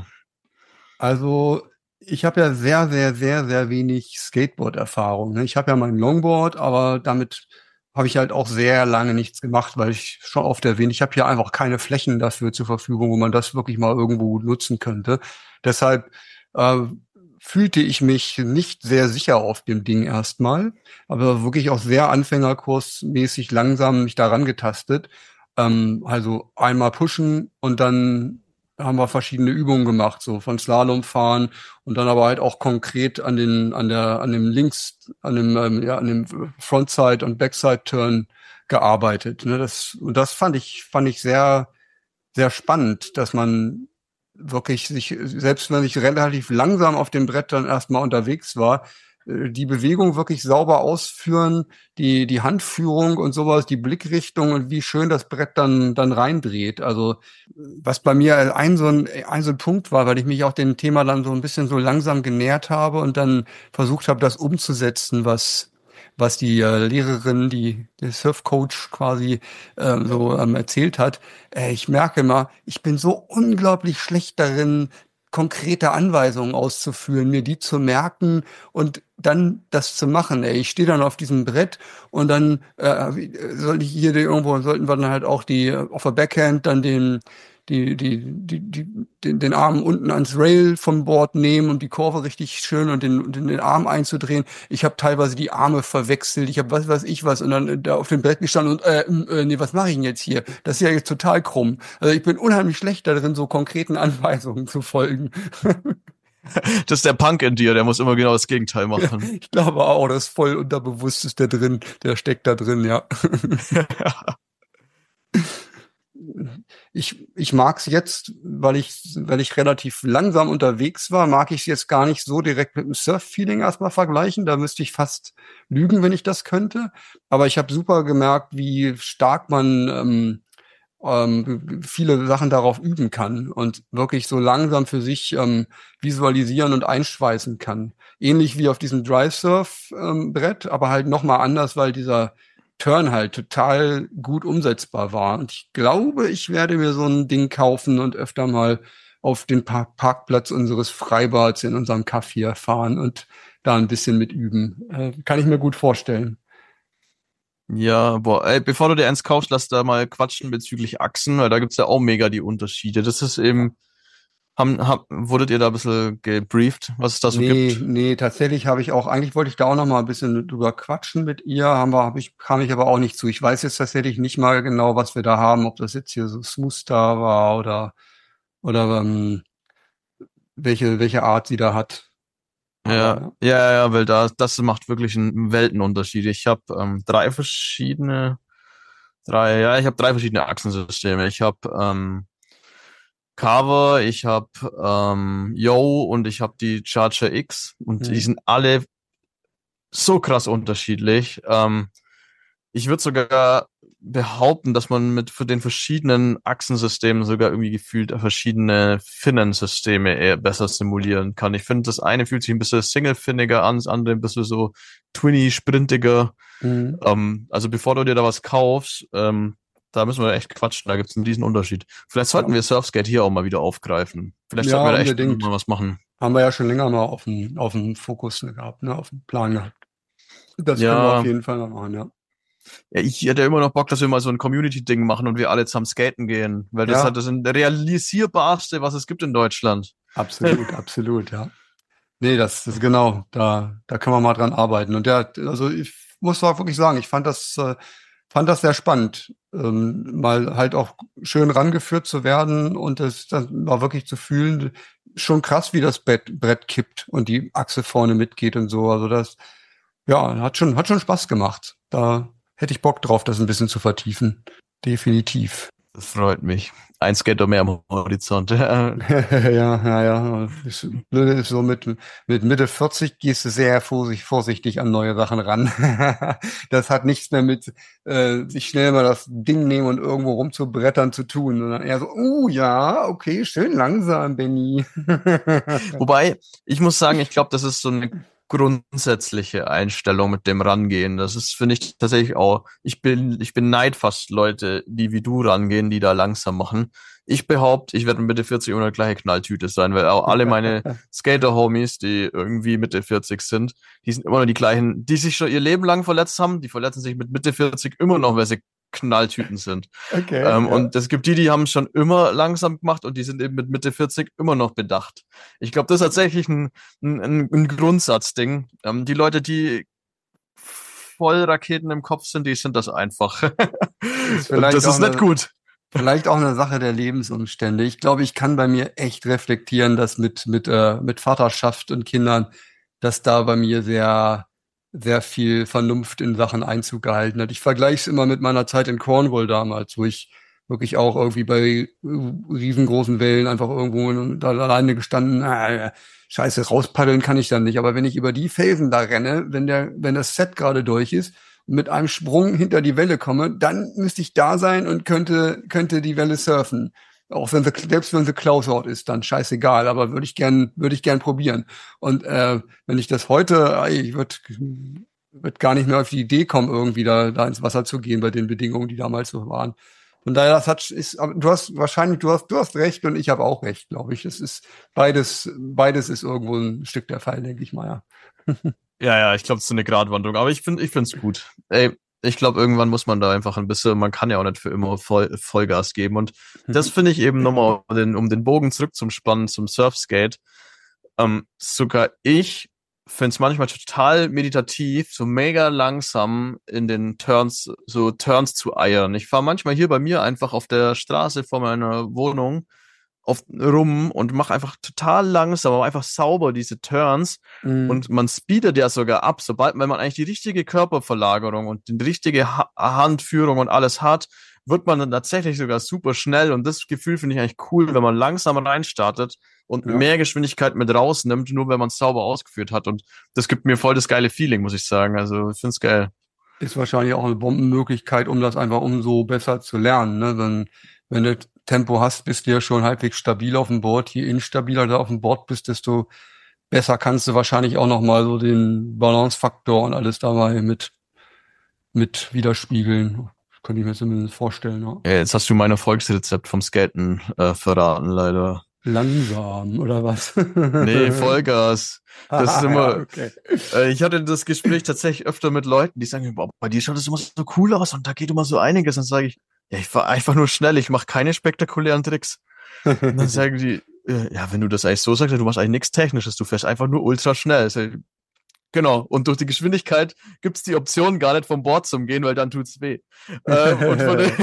Also ich habe ja sehr, sehr, sehr, sehr wenig Skateboard-Erfahrung. Ne? Ich habe ja mein Longboard, aber damit habe ich halt auch sehr lange nichts gemacht, weil ich schon oft erwähnt, ich habe hier einfach keine Flächen dafür zur Verfügung, wo man das wirklich mal irgendwo nutzen könnte. Deshalb äh, fühlte ich mich nicht sehr sicher auf dem Ding erstmal, aber wirklich auch sehr anfängerkursmäßig langsam mich daran getastet. Ähm, also einmal pushen und dann haben wir verschiedene Übungen gemacht, so von Slalom fahren und dann aber halt auch konkret an den, an der, an dem Links, an dem, ähm, ja, an dem Frontside und Backside Turn gearbeitet. Ne? Das, und das fand ich, fand ich sehr, sehr spannend, dass man wirklich sich, selbst wenn ich relativ langsam auf dem Brett dann erstmal unterwegs war, äh, die Bewegung wirklich sauber ausführen, die, die Handführung und sowas, die Blickrichtung und wie schön das Brett dann, dann reindreht. Also, was bei mir ein so ein, ein so ein Punkt war, weil ich mich auch dem Thema dann so ein bisschen so langsam genähert habe und dann versucht habe, das umzusetzen, was, was die äh, Lehrerin, die, der Surfcoach quasi äh, so ähm, erzählt hat. Äh, ich merke immer, ich bin so unglaublich schlecht darin, konkrete Anweisungen auszuführen, mir die zu merken und dann das zu machen. Ey, ich stehe dann auf diesem Brett und dann äh, soll ich hier irgendwo sollten wir dann halt auch die äh, auf der Backhand dann den die, die, die, die, den, den Arm unten ans Rail vom Board nehmen und die Kurve richtig schön und den, den, den Arm einzudrehen. Ich habe teilweise die Arme verwechselt. Ich habe was weiß ich was und dann äh, da auf dem Brett gestanden und äh, äh, nee, was mache ich denn jetzt hier? Das ist ja jetzt total krumm. Also ich bin unheimlich schlecht darin, so konkreten Anweisungen zu folgen. Das ist der Punk in dir, der muss immer genau das Gegenteil Ja, machen. ich glaube auch, das voll unterbewusst ist der drin, der steckt da drin, ja. Ich, ich mag es jetzt, weil ich, weil ich relativ langsam unterwegs war, mag ich es jetzt gar nicht so direkt mit dem Surf-Feeling erstmal vergleichen. Da müsste ich fast lügen, wenn ich das könnte. Aber ich habe super gemerkt, wie stark man ähm, ähm, viele Sachen darauf üben kann und wirklich so langsam für sich ähm, visualisieren und einschweißen kann. Ähnlich wie auf diesem Dry-Surf-Brett, aber halt nochmal anders, weil dieser Turn halt total gut umsetzbar war. Und ich glaube, ich werde mir so ein Ding kaufen und öfter mal auf den Park Parkplatz unseres Freibads in unserem Café hier fahren und da ein bisschen mit üben. Äh, kann ich mir gut vorstellen. Ja, boah, ey, bevor du dir eins kaufst, lass da mal quatschen bezüglich Achsen, weil da gibt's ja auch mega die Unterschiede. Das ist eben, Haben, hab, wurdet ihr da ein bisschen gebrieft, was es da so Nee, gibt? nee, tatsächlich habe ich auch, eigentlich wollte ich da auch noch mal ein bisschen drüber quatschen mit ihr, haben wir, hab ich, kam ich aber auch nicht zu. Ich weiß jetzt tatsächlich nicht mal genau, was wir da haben, ob das jetzt hier so Smooth Star war oder, oder ähm, welche, welche Art sie da hat. Ja, Aber ja, ja, weil da, das macht wirklich einen Weltenunterschied. Ich habe ähm, drei verschiedene, drei, ja, ich habe drei verschiedene Achsensysteme. Ich habe ähm, Carver, ich habe ähm, Yo und ich habe die Charger X und ja. die Hm. sind alle so krass unterschiedlich. Ähm, ich würde sogar behaupten, dass man mit für den verschiedenen Achsensystemen sogar irgendwie gefühlt verschiedene Finnensysteme eher besser simulieren kann. Ich finde, das eine fühlt sich ein bisschen single-finniger an, das andere ein bisschen so twinny-sprintiger. Hm. Ähm, also bevor du dir da was kaufst, ähm, da müssen wir echt quatschen, da gibt es einen riesen Unterschied. Vielleicht sollten Ja. wir Surfskate hier auch mal wieder aufgreifen. Vielleicht sollten Ja, wir da echt mal unbedingt. was machen. Haben wir ja schon länger mal auf dem, auf dem Fokus gehabt, ne, auf dem Plan gehabt. Das können wir auf Ja, jeden Fall mal machen, ja. ja, ich hätte immer noch Bock, dass wir mal so ein Community-Ding machen und wir alle zusammen skaten gehen, weil das halt Ja, das realisierbarste, was es gibt in Deutschland. absolut, absolut, ja. Nee, das ist genau, da, da können wir mal dran arbeiten. Und der, also ich muss auch wirklich sagen, ich fand das, äh, fand das sehr spannend, ähm, mal halt auch schön rangeführt zu werden und es dann mal wirklich zu fühlen, schon krass, wie das Brett, Brett kippt und die Achse vorne mitgeht und so. Also das, ja, hat schon, hat schon Spaß gemacht. Da hätte ich Bock drauf, das ein bisschen zu vertiefen. Definitiv. Das freut mich. Ein Skater mehr am Horizont. Ja, Ja, ja, ja. Das Blöde ist so, mit, mit Mitte vierzig gehst du sehr vorsichtig, vorsichtig an neue Sachen ran. Das hat nichts mehr mit äh, sich schnell mal das Ding nehmen und irgendwo rumzubrettern zu tun, sondern eher so, uh ja, okay, schön langsam, Benny. wobei, ich muss sagen, ich glaube, das ist so eine grundsätzliche Einstellung mit dem Rangehen. Das ist, finde ich, tatsächlich auch, ich bin, ich beneid fast Leute, die wie du rangehen, die da langsam machen. Ich behaupte, ich werde mit Mitte vierzig immer eine gleiche Knalltüte sein, weil auch alle meine Skater-Homies, die irgendwie Mitte vierzig sind, die sind immer noch die gleichen, die sich schon ihr Leben lang verletzt haben, die verletzen sich mit Mitte vierzig immer noch, weil sie Knalltüten sind. Okay, Ähm, ja. und es gibt die, die haben es schon immer langsam gemacht und die sind eben mit Mitte vierzig immer noch bedacht. Ich glaube, das ist tatsächlich ein, ein, ein Grundsatzding. Ähm, die Leute, die voll Raketen im Kopf sind, die sind das einfach. Ist Und vielleicht das auch ist nicht eine, gut. vielleicht auch eine Sache der Lebensumstände. Ich glaube, ich kann bei mir echt reflektieren, dass mit, mit, äh, mit Vaterschaft und Kindern, dass da bei mir sehr, sehr viel Vernunft in Sachen Einzug gehalten hat. Ich vergleiche es immer mit meiner Zeit in Cornwall damals, wo ich wirklich auch irgendwie bei äh, riesengroßen Wellen einfach irgendwo da alleine gestanden, äh, Scheiße, rauspaddeln kann ich dann nicht. Aber wenn ich über die Felsen da renne, wenn der, wenn das Set gerade durch ist, mit einem Sprung hinter die Welle komme, dann müsste ich da sein und könnte, könnte die Welle surfen. Auch wenn sie, selbst wenn sie Closeout ist, dann scheißegal, aber würde ich gern, würde ich gern probieren. Und äh, wenn ich das heute, ey, ich würde würd gar nicht mehr auf die Idee kommen, irgendwie da, da ins Wasser zu gehen bei den Bedingungen, die damals so waren. Von daher, das hat, ist, aber du hast wahrscheinlich, du hast, du hast recht und ich habe auch recht, glaube ich. Es ist beides, beides ist irgendwo ein Stück der Fall, denke ich mal, ja. Ja, ja, ich glaube, es ist so eine Gratwanderung, aber ich finde, ich finde es gut. Ey, ich glaube, irgendwann muss man da einfach ein bisschen, man kann ja auch nicht für immer voll, Vollgas geben. Und das finde ich eben nochmal, um den, um den Bogen zurück zum Spannen, zum Surfskate. Ähm, sogar ich finde es manchmal total meditativ, so mega langsam in den Turns, so Turns zu eiern. Ich fahre manchmal hier bei mir einfach auf der Straße vor meiner Wohnung oft rum und mache einfach total langsam, aber einfach sauber diese Turns. Mhm. Und man speedet ja sogar ab, sobald, wenn man eigentlich die richtige Körperverlagerung und die richtige ha Handführung und alles hat, wird man dann tatsächlich sogar super schnell. Und das Gefühl finde ich eigentlich cool, wenn man langsam reinstartet und Ja. mehr Geschwindigkeit mit rausnimmt, nur wenn man es sauber ausgeführt hat. Und das gibt mir voll das geile Feeling, muss ich sagen. Also ich finde es geil. Ist wahrscheinlich auch eine Bombenmöglichkeit, um das einfach umso besser zu lernen. Ne? Wenn, wenn du Tempo hast, bist du ja schon halbwegs stabil auf dem Board. Je instabiler du auf dem Board bist, desto besser kannst du wahrscheinlich auch nochmal so den Balanceefaktor und alles dabei mit, mit widerspiegeln. Könnte ich mir zumindest vorstellen. Ja. Ja, jetzt hast du mein Erfolgsrezept vom Skaten äh, verraten, leider. Langsam, oder was? Nee, Vollgas. Das ist Ah, ja, immer, okay. äh, ich hatte das Gespräch tatsächlich öfter mit Leuten, die sagen, boah, bei dir schaut das immer so cool aus und da geht immer so einiges. Und dann sage ich, ja, ich fahr einfach nur schnell, ich mache keine spektakulären Tricks. Und dann sagen die, Äh, Ja, wenn du das eigentlich so sagst, du machst eigentlich nichts Technisches, du fährst einfach nur ultra schnell. Ist ja- Genau, und durch die Geschwindigkeit gibt's die Option gar nicht vom Bord zum Gehen, weil dann tut's weh. Ähm, und von der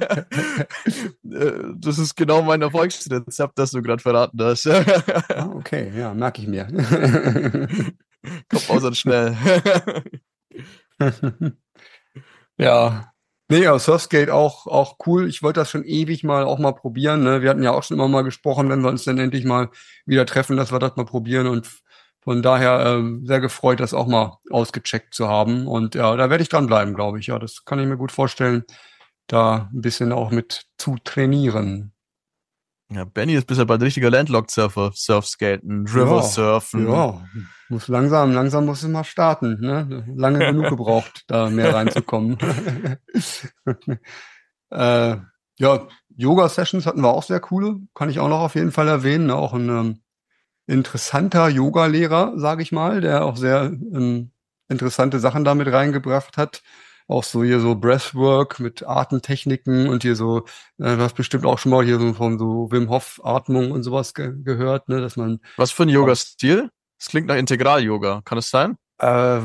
Äh, das ist genau mein Erfolgsrezept, das du gerade verraten hast. Ah, okay, ja, merke ich mir. Kopf aus und schnell. Ja. Nee, ja, Surfskate auch, auch cool. Ich wollte das schon ewig mal auch mal probieren. Ne? Wir hatten ja auch schon immer mal gesprochen, wenn wir uns dann endlich mal wieder treffen, dass wir das mal probieren. Und von daher ähm, sehr gefreut, das auch mal ausgecheckt zu haben. Und ja, da werde ich dranbleiben, glaube ich. Ja, das kann ich mir gut vorstellen, da ein bisschen auch mit zu trainieren. Ja, Benny ist bisher bald richtiger Landlocked-Surfer. Surfskaten, Ja, River-Surfen. ja, muss langsam, langsam muss es mal starten, ne? Lange genug gebraucht, da mehr reinzukommen. äh, ja, Yoga-Sessions hatten wir auch sehr coole, kann ich auch noch auf jeden Fall erwähnen. Ne? Auch ein ähm, interessanter Yoga-Lehrer, sage ich mal, der auch sehr ähm, interessante Sachen damit reingebracht hat. Auch so hier so Breathwork mit Atemtechniken und hier so, äh, du hast bestimmt auch schon mal hier so von so Wim Hof Atmung und sowas ge gehört, ne, dass man Was für ein Yoga-Stil? Das klingt nach Integral-Yoga. Kann es sein? äh,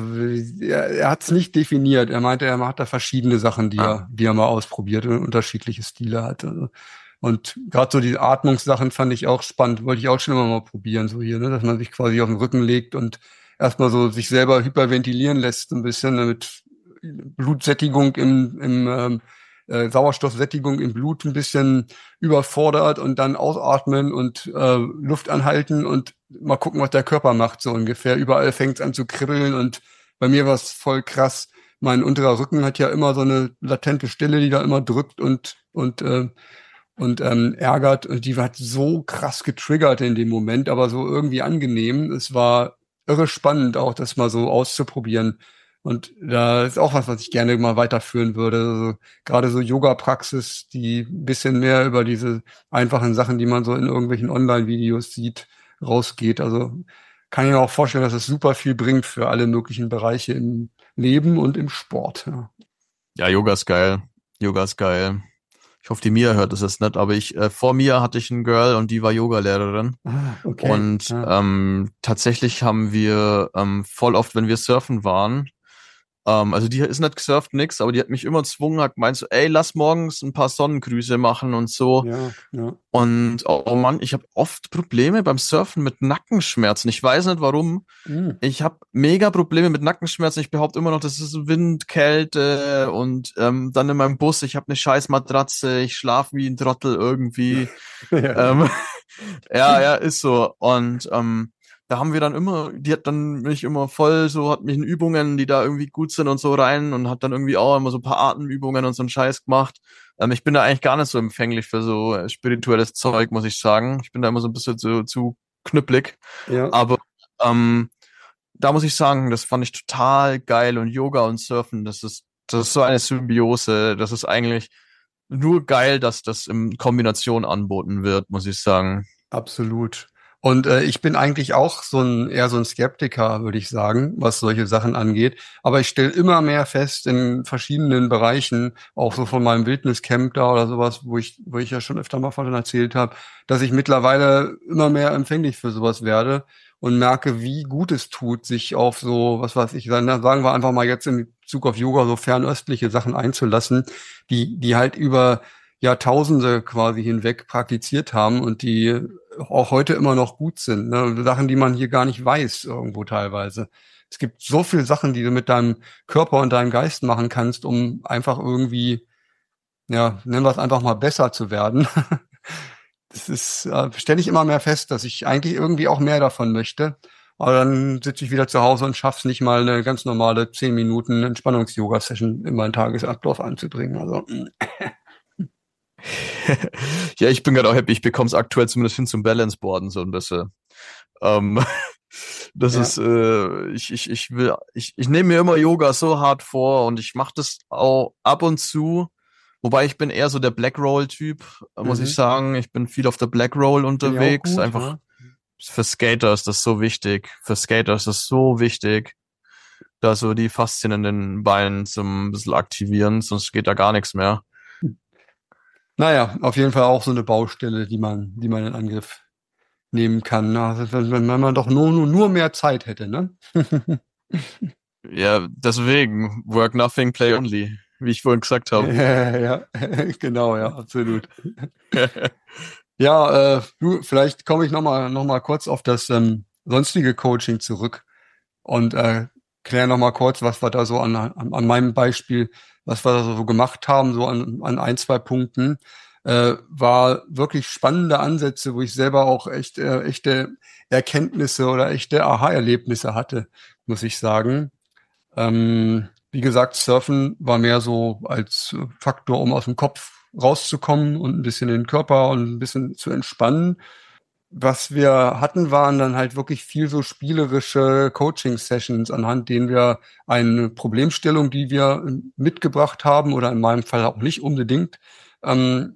er, er hat es nicht definiert. Er meinte, er hat da verschiedene Sachen, die Ah. er, die er mal ausprobiert und unterschiedliche Stile hat. Also. Und gerade so die Atmungssachen fand ich auch spannend. Wollte ich auch schon immer mal probieren, so hier, ne, dass man sich quasi auf den Rücken legt und erstmal so sich selber hyperventilieren lässt, so ein bisschen, damit Blutsättigung im, im ähm, äh, Sauerstoffsättigung im Blut ein bisschen überfordert und dann ausatmen und äh, Luft anhalten und mal gucken, was der Körper macht, so ungefähr. Überall fängt es an zu kribbeln und bei mir war es voll krass. Mein unterer Rücken hat ja immer so eine latente Stelle, die da immer drückt und und äh, und ähm, ärgert und die hat so krass getriggert in dem Moment, aber so irgendwie angenehm. Es war irre spannend, auch das mal so auszuprobieren. Und da ist auch was, was ich gerne mal weiterführen würde. Also, gerade so Yoga-Praxis, die ein bisschen mehr über diese einfachen Sachen, die man so in irgendwelchen Online-Videos sieht, rausgeht. Also kann ich mir auch vorstellen, dass es super viel bringt für alle möglichen Bereiche im Leben und im Sport. Ja. Ja, Yoga ist geil. Yoga ist geil. Ich hoffe, die Mia hört das jetzt nicht, aber ich, äh, vor mir hatte ich ein Girl und die war Yoga-Lehrerin. Ah, okay. Und Ja. ähm, tatsächlich haben wir ähm, voll oft, wenn wir surfen waren, ähm, also die ist nicht gesurft, nix, aber die hat mich immer gezwungen, hat gemeint so, ey, lass morgens ein paar Sonnengrüße machen und so. Ja, ja. Und oh, oh Mann, ich habe oft Probleme beim Surfen mit Nackenschmerzen. Ich weiß nicht warum. Hm. Ich habe mega Probleme mit Nackenschmerzen. Ich behaupte immer noch, das ist Wind, Kälte und ähm, dann in meinem Bus, ich habe eine scheiß Matratze, ich schlafe wie ein Trottel irgendwie. Ja. Ähm, ja, ja, ist so. Und ähm, da haben wir dann immer, die hat dann mich immer voll so, hat mich in Übungen, die da irgendwie gut sind und so rein und hat dann irgendwie auch immer so ein paar Atemübungen und so einen Scheiß gemacht. Ähm, ich bin da eigentlich gar nicht so empfänglich für so äh, spirituelles Zeug, muss ich sagen. Ich bin da immer so ein bisschen zu, zu knüppelig. Ja, Aber ähm, da muss ich sagen, das fand ich total geil und Yoga und Surfen, das ist, das ist so eine Symbiose. Das ist eigentlich nur geil, dass das in Kombination anboten wird, muss ich sagen. absolut. Und äh, ich bin eigentlich auch so ein eher so ein Skeptiker, würde ich sagen, was solche Sachen angeht. Aber ich stelle immer mehr fest in verschiedenen Bereichen, auch so von meinem Wildniscamp da oder sowas, wo ich, wo ich ja schon öfter mal von erzählt habe, dass ich mittlerweile immer mehr empfänglich für sowas werde und merke, wie gut es tut, sich auf so, was weiß ich, sagen sagen wir einfach mal jetzt in Bezug auf Yoga so fernöstliche Sachen einzulassen, die, die halt über Jahrtausende quasi hinweg praktiziert haben und die auch heute immer noch gut sind. Ne? Sachen, die man hier gar nicht weiß, irgendwo teilweise. Es gibt so viele Sachen, die du mit deinem Körper und deinem Geist machen kannst, um einfach irgendwie, ja, nennen wir es einfach mal besser zu werden. Das ist, äh, stelle ich immer mehr fest, dass ich eigentlich irgendwie auch mehr davon möchte. Aber dann sitze ich wieder zu Hause und schaff's nicht mal eine ganz normale zehn Minuten Entspannungs-Yoga-Session in meinen Tagesablauf anzubringen. Also, Ja, ich bin gerade auch happy. Ich bekomme es aktuell zumindest hin zum Balanceboarden so ein bisschen. Ähm, das ja. ist, äh, ich, ich, ich will, ich, ich nehme mir immer Yoga so hart vor und ich mache das auch ab und zu. Wobei ich bin eher so der Black Roll-Typ, muss ich Mhm. sagen. Ich bin viel auf der Black Roll Finde ich auch unterwegs. gut, Einfach ja. für Skater ist das so wichtig. Für Skater ist das so wichtig, da so die Faszien in den Beinen zum ein bisschen aktivieren, sonst geht da gar nichts mehr. Naja, auf jeden Fall auch so eine Baustelle, die man, die man in Angriff nehmen kann. Also wenn, wenn man doch nur, nur, nur mehr Zeit hätte, ne? Ja, deswegen, work nothing, play only, wie ich vorhin gesagt habe. Ja, genau, ja, absolut. Ja, äh, du, vielleicht komme ich nochmal noch mal kurz auf das ähm, sonstige Coaching zurück und äh, kläre nochmal kurz, was wir da so an, an, an meinem Beispiel, was wir da so gemacht haben, so an, an ein, zwei Punkten, äh, war wirklich spannende Ansätze, wo ich selber auch echt äh, echte Erkenntnisse oder echte Aha-Erlebnisse hatte, muss ich sagen. Ähm, wie gesagt, Surfen war mehr so als Faktor, um aus dem Kopf rauszukommen und ein bisschen den Körper und ein bisschen zu entspannen. Was wir hatten, waren dann halt wirklich viel so spielerische Coaching-Sessions, anhand denen wir eine Problemstellung, die wir mitgebracht haben, oder in meinem Fall auch nicht unbedingt, ähm,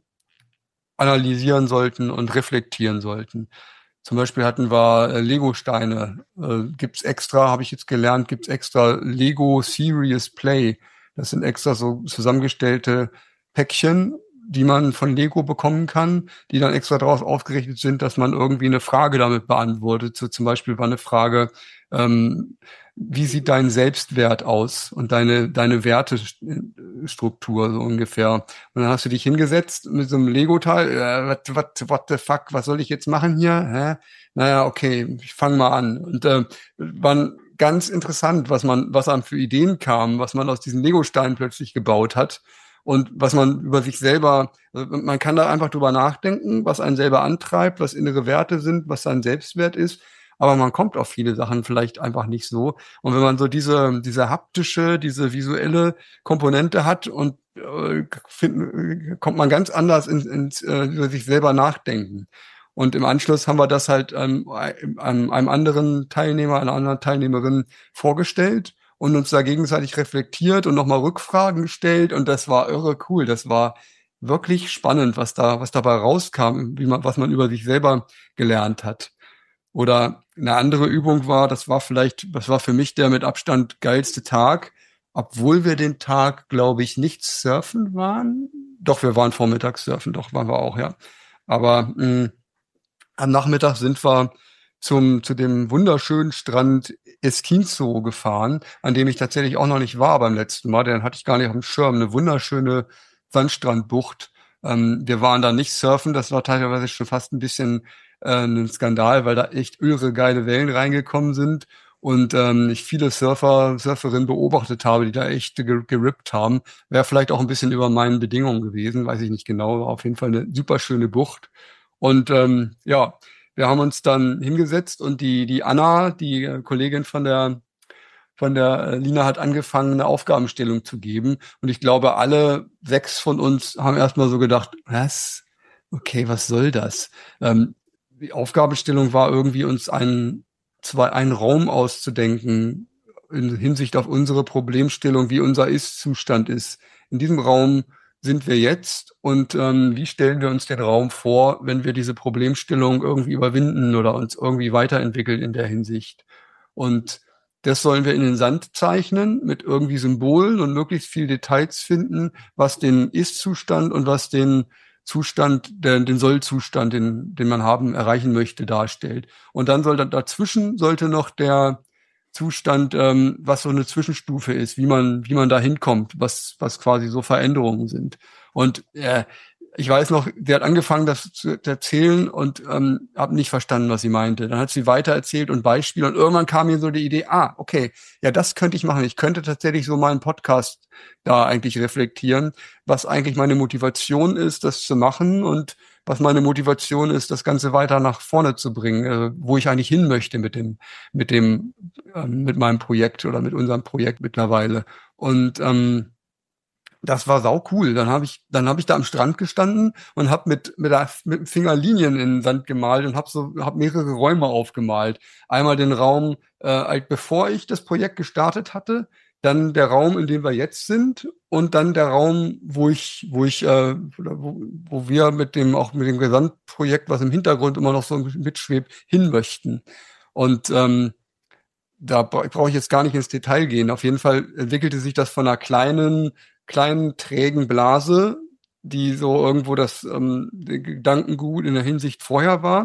analysieren sollten und reflektieren sollten. Zum Beispiel hatten wir äh, Lego-Steine. Äh, gibt's extra, habe ich jetzt gelernt, gibt's extra Lego Serious Play. Das sind extra so zusammengestellte Päckchen, die man von Lego bekommen kann, die dann extra darauf ausgerichtet sind, dass man irgendwie eine Frage damit beantwortet. So zum Beispiel war eine Frage, ähm, wie sieht dein Selbstwert aus und deine, deine Wertestruktur so ungefähr. Und dann hast du dich hingesetzt mit so einem Lego-Teil. Äh, what, what, what the fuck, was soll ich jetzt machen hier? Hä? Naja, okay, ich fange mal an. Und äh, war ganz interessant, was man, was einem für Ideen kam, was man aus diesen Lego-Steinen plötzlich gebaut hat. Und was man über sich selber, also man kann da einfach drüber nachdenken, was einen selber antreibt, was innere Werte sind, was sein Selbstwert ist. Aber man kommt auf viele Sachen vielleicht einfach nicht so. Und wenn man so diese, diese haptische, diese visuelle Komponente hat und äh, find, kommt man ganz anders ins, ins äh, über sich selber nachdenken. Und im Anschluss haben wir das halt ähm, einem, einem anderen Teilnehmer, einer anderen Teilnehmerin vorgestellt und uns da gegenseitig reflektiert und nochmal Rückfragen gestellt. Und das war irre cool. Das war wirklich spannend, was da, was dabei rauskam, wie man, was man über sich selber gelernt hat. Oder eine andere Übung war, das war vielleicht, das war für mich der mit Abstand geilste Tag, obwohl wir den Tag, glaube ich, nicht surfen waren. Doch, wir waren vormittags surfen, doch, waren wir auch, ja. Aber mh, am Nachmittag sind wir zum, zu dem wunderschönen Strand Esquinzo gefahren, an dem ich tatsächlich auch noch nicht war beim letzten Mal. Den hatte ich gar nicht auf dem Schirm. Eine wunderschöne Sandstrandbucht. Ähm, wir waren da nicht surfen. Das war teilweise schon fast ein bisschen äh, ein Skandal, weil da echt irre geile Wellen reingekommen sind. Und ähm, ich viele Surfer, Surferinnen beobachtet habe, die da echt ge gerippt haben. Wäre vielleicht auch ein bisschen über meinen Bedingungen gewesen, weiß ich nicht genau. War auf jeden Fall eine super schöne Bucht. Und ähm, ja, wir haben uns dann hingesetzt und die, die Anna, die äh, Kollegin von der, von der äh, Lina, hat angefangen, eine Aufgabenstellung zu geben. Und ich glaube, alle sechs von uns haben erstmal so gedacht, was? Okay, was soll das? Ähm, die Aufgabenstellung war irgendwie, uns einen, zwei, einen Raum auszudenken in Hinsicht auf unsere Problemstellung, wie unser Ist-Zustand ist. In diesem Raum sind wir jetzt und ähm, wie stellen wir uns den Raum vor, wenn wir diese Problemstellung irgendwie überwinden oder uns irgendwie weiterentwickeln in der Hinsicht. Und das sollen wir in den Sand zeichnen mit irgendwie Symbolen und möglichst viel Details finden, was den Ist-Zustand und was den Zustand, der, den Soll-Zustand, den, den man haben, erreichen möchte, darstellt. Und dann soll da, dazwischen sollte noch der Zustand, ähm, was so eine Zwischenstufe ist, wie man, wie man da hinkommt, was, was quasi so Veränderungen sind. Und äh, ich weiß noch, der hat angefangen, das zu erzählen und ähm, habe nicht verstanden, was sie meinte. Dann hat sie weiter erzählt und Beispiele und irgendwann kam mir so die Idee, ah, okay, ja, das könnte ich machen. Ich könnte tatsächlich so meinen Podcast da eigentlich reflektieren, was eigentlich meine Motivation ist, das zu machen und was meine Motivation ist, das Ganze weiter nach vorne zu bringen, äh, wo ich eigentlich hin möchte mit dem, mit dem, äh, mit meinem Projekt oder mit unserem Projekt mittlerweile. Und ähm, das war sau cool. Dann habe ich, dann habe ich da am Strand gestanden und habe mit mit, der, mit dem Finger Linien in den Sand gemalt und habe so, habe mehrere Räume aufgemalt. Einmal den Raum, äh, halt bevor ich das Projekt gestartet hatte, dann der Raum, in dem wir jetzt sind, und dann der Raum, wo ich, wo ich, äh, wo, wo wir mit dem auch mit dem Gesamtprojekt, was im Hintergrund immer noch so mitschwebt, hin möchten. Und ähm, da brauche ich jetzt gar nicht ins Detail gehen. Auf jeden Fall entwickelte sich das von einer kleinen, kleinen, trägen Blase, die so irgendwo das ähm, Gedankengut in der Hinsicht vorher war,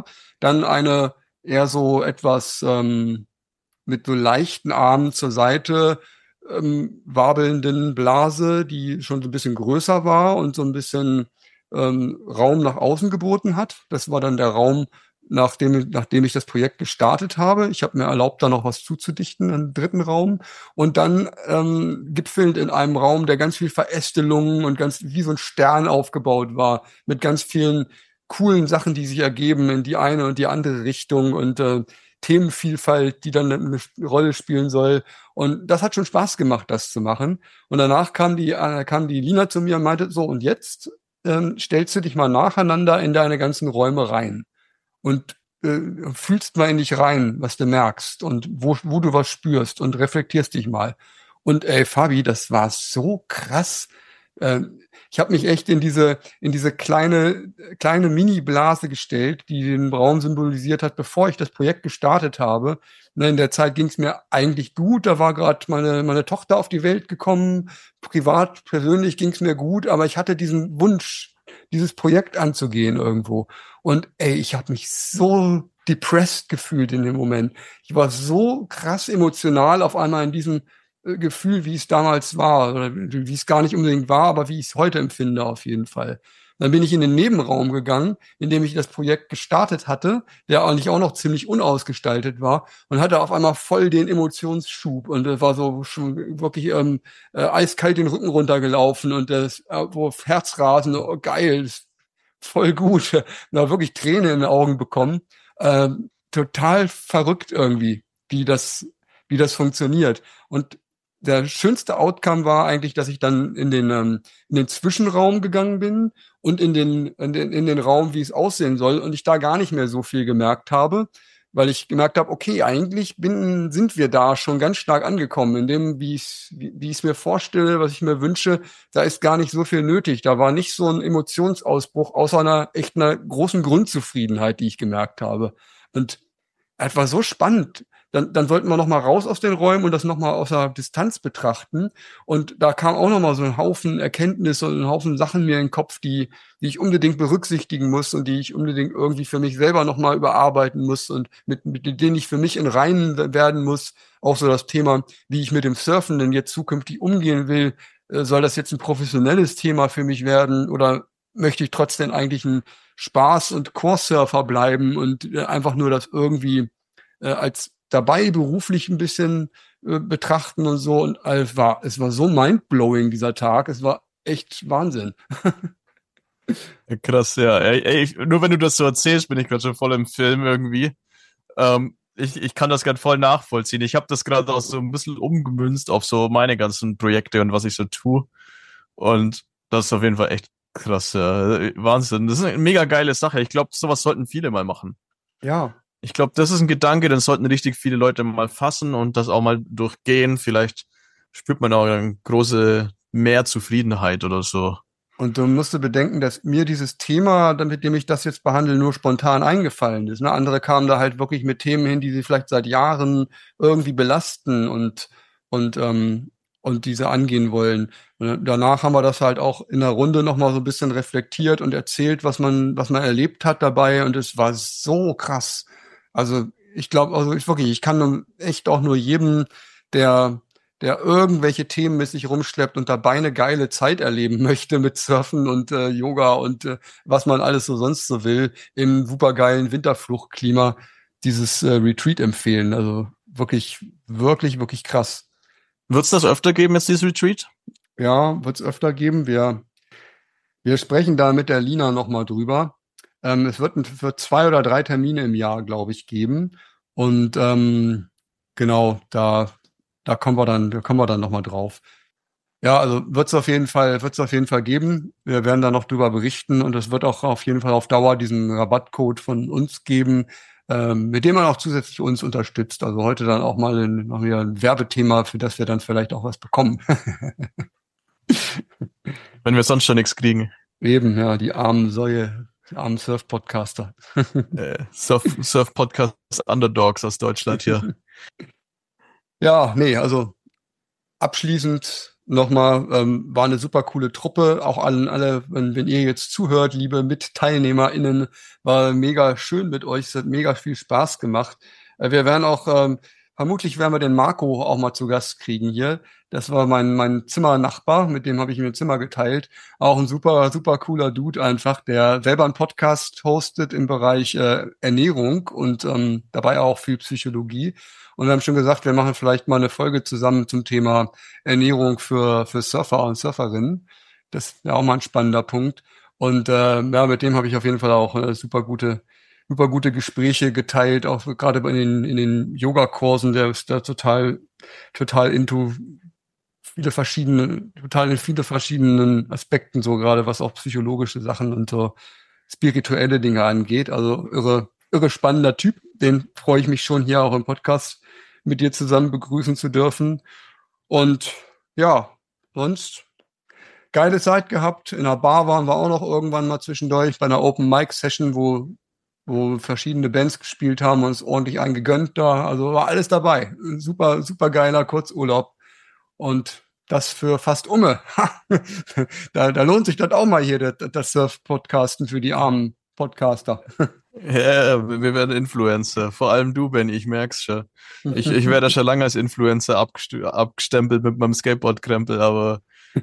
dann eine eher so etwas ähm, mit so leichten Armen zur Seite ähm, wabelnden Blase, die schon so ein bisschen größer war und so ein bisschen ähm, Raum nach außen geboten hat. Das war dann der Raum, nachdem, nachdem ich das Projekt gestartet habe. Ich habe mir erlaubt, da noch was zuzudichten, einen dritten Raum. Und dann ähm, gipfelnd in einem Raum, der ganz viel Verästelungen und ganz wie so ein Stern aufgebaut war, mit ganz vielen coolen Sachen, die sich ergeben in die eine und die andere Richtung und äh, Themenvielfalt, die dann eine Rolle spielen soll. Und das hat schon Spaß gemacht, das zu machen. Und danach kam die, äh, kam die Lina zu mir und meinte, so, und jetzt ähm, stellst du dich mal nacheinander in deine ganzen Räume rein und äh, fühlst mal in dich rein, was du merkst und wo, wo du was spürst und reflektierst dich mal. Und ey, Fabi, das war so krass. Äh, ich habe mich echt in diese in diese kleine kleine Mini-Blase gestellt, die den Raum symbolisiert hat, bevor ich das Projekt gestartet habe. Ne, in der Zeit ging es mir eigentlich gut. Da war gerade meine meine Tochter auf die Welt gekommen. Privat, persönlich ging es mir gut, aber ich hatte diesen Wunsch, dieses Projekt anzugehen irgendwo. Und ey, ich habe mich so depressed gefühlt in dem Moment. Ich war so krass emotional auf einmal in diesem äh, Gefühl, wie es damals war, oder wie es gar nicht unbedingt war, aber wie ich es heute empfinde auf jeden Fall. Dann bin ich in den Nebenraum gegangen, in dem ich das Projekt gestartet hatte, der eigentlich auch noch ziemlich unausgestaltet war und hatte auf einmal voll den Emotionsschub und es war so schon wirklich ähm, äh, eiskalt den Rücken runtergelaufen und das äh, wo Herzrasen, oh, geil, voll gut, da wirklich Tränen in den Augen bekommen. Ähm, total verrückt irgendwie, wie das, wie das funktioniert. Und der schönste Outcome war eigentlich, dass ich dann in den, ähm, in den Zwischenraum gegangen bin und in den, in den, in den Raum, wie es aussehen soll, und ich da gar nicht mehr so viel gemerkt habe, weil ich gemerkt habe, okay, eigentlich bin, sind wir da schon ganz stark angekommen, in dem, wie ich wie, wie ich es mir vorstelle, was ich mir wünsche, da ist gar nicht so viel nötig. Da war nicht so ein Emotionsausbruch, außer einer echt einer großen Grundzufriedenheit, die ich gemerkt habe. Und es war so spannend. Dann, dann sollten wir noch mal raus aus den Räumen und das noch mal aus der Distanz betrachten. Und da kam auch noch mal so ein Haufen Erkenntnisse und ein Haufen Sachen mir in den Kopf, die, die ich unbedingt berücksichtigen muss und die ich unbedingt irgendwie für mich selber noch mal überarbeiten muss und mit, mit denen ich für mich in Reinen werden muss. Auch so das Thema, wie ich mit dem Surfen denn jetzt zukünftig umgehen will. Äh, Soll das jetzt ein professionelles Thema für mich werden oder möchte ich trotzdem eigentlich ein Spaß- und Core-Surfer bleiben und äh, einfach nur das irgendwie äh, als dabei beruflich ein bisschen äh, betrachten und so. Und äh, es war, es war so mindblowing, dieser Tag. Es war echt Wahnsinn. Krass, ja. Ey, ey, ich, nur wenn du das so erzählst, bin ich gerade schon voll im Film irgendwie. Ähm, ich, ich kann das gerade voll nachvollziehen. Ich habe das gerade auch so ein bisschen umgemünzt auf so meine ganzen Projekte und was ich so tue. Und das ist auf jeden Fall echt krass, ja. Wahnsinn. Das ist eine mega geile Sache. Ich glaube, sowas sollten viele mal machen. Ja. Ich glaube, das ist ein Gedanke, den sollten richtig viele Leute mal fassen und das auch mal durchgehen. Vielleicht spürt man auch eine große mehr Zufriedenheit oder so. Und du musst du bedenken, dass mir dieses Thema, mit dem ich das jetzt behandle, nur spontan eingefallen ist. Ne? Andere kamen da halt wirklich mit Themen hin, die sie vielleicht seit Jahren irgendwie belasten und, und, ähm, und diese angehen wollen. Und danach haben wir das halt auch in der Runde nochmal so ein bisschen reflektiert und erzählt, was man, was man erlebt hat dabei. Und es war so krass. Also ich glaube, also ich wirklich, ich kann nur- echt auch nur jedem, der der irgendwelche Themen mit sich rumschleppt und dabei eine geile Zeit erleben möchte mit Surfen und äh, Yoga und äh, was man alles so sonst so will, im supergeilen Winterfluchtklima dieses äh, Retreat empfehlen. Also wirklich, wirklich, wirklich krass. Wird es das öfter geben, jetzt dieses Retreat? Ja, wird es öfter geben. Wir, wir sprechen da mit der Lina nochmal drüber. Ähm, es wird, ein- wird zwei oder drei Termine im Jahr, glaube ich, geben. Und ähm, genau, da, da kommen wir dann, da kommen wir dann nochmal drauf. Ja, also wird es auf jeden Fall, wird es auf jeden Fall geben. Wir werden da noch drüber berichten und es wird auch auf jeden Fall auf Dauer diesen Rabattcode von uns geben, ähm, mit dem man auch zusätzlich uns unterstützt. Also heute dann auch mal ein, noch wieder ein Werbethema, für das wir dann vielleicht auch was bekommen. Wenn wir sonst schon nichts kriegen. Eben, ja, die armen Säue, die armen Surf-Podcaster. Äh, Surf, Surf Podcast Underdogs aus Deutschland hier. Ja, nee, also abschließend nochmal, ähm, war eine super coole Truppe. Auch allen, alle, wenn, wenn ihr jetzt zuhört, liebe MitteilnehmerInnen, war mega schön mit euch. Es hat mega viel Spaß gemacht. Äh, wir werden auch, ähm, vermutlich werden wir den Marco auch mal zu Gast kriegen hier. Das war mein, mein Zimmernachbar, mit dem habe ich mir ein Zimmer geteilt. Auch ein super, super cooler Dude einfach, der selber einen Podcast hostet im Bereich äh, Ernährung und ähm, dabei auch viel Psychologie. Und wir haben schon gesagt, wir machen vielleicht mal eine Folge zusammen zum Thema Ernährung für, für Surfer und Surferinnen. Das wäre auch mal ein spannender Punkt. Und äh, ja, mit dem habe ich auf jeden Fall auch äh, super gute, super gute Gespräche geteilt, auch gerade in den, in den Yoga-Kursen, der ist da total, total into viele verschiedene, total in viele verschiedenen Aspekten, so gerade was auch psychologische Sachen und so spirituelle Dinge angeht. Also irre, irre spannender Typ. Den freue ich mich schon hier auch im Podcast mit dir zusammen begrüßen zu dürfen. Und ja, sonst geile Zeit gehabt. In einer Bar waren wir auch noch irgendwann mal zwischendurch bei einer Open Mic Session, wo wo verschiedene Bands gespielt haben und uns ordentlich eingegönnt da. Also war alles dabei. Super, super geiler Kurzurlaub. Und das für fast Umme. da, da lohnt sich das auch mal hier, das, das Surf-Podcasten für die armen Podcaster. Ja, wir werden Influencer. Vor allem du, Benny, ich merk's schon. Ich, ich werde schon lange als Influencer abgest- abgestempelt mit meinem Skateboard-Krempel, aber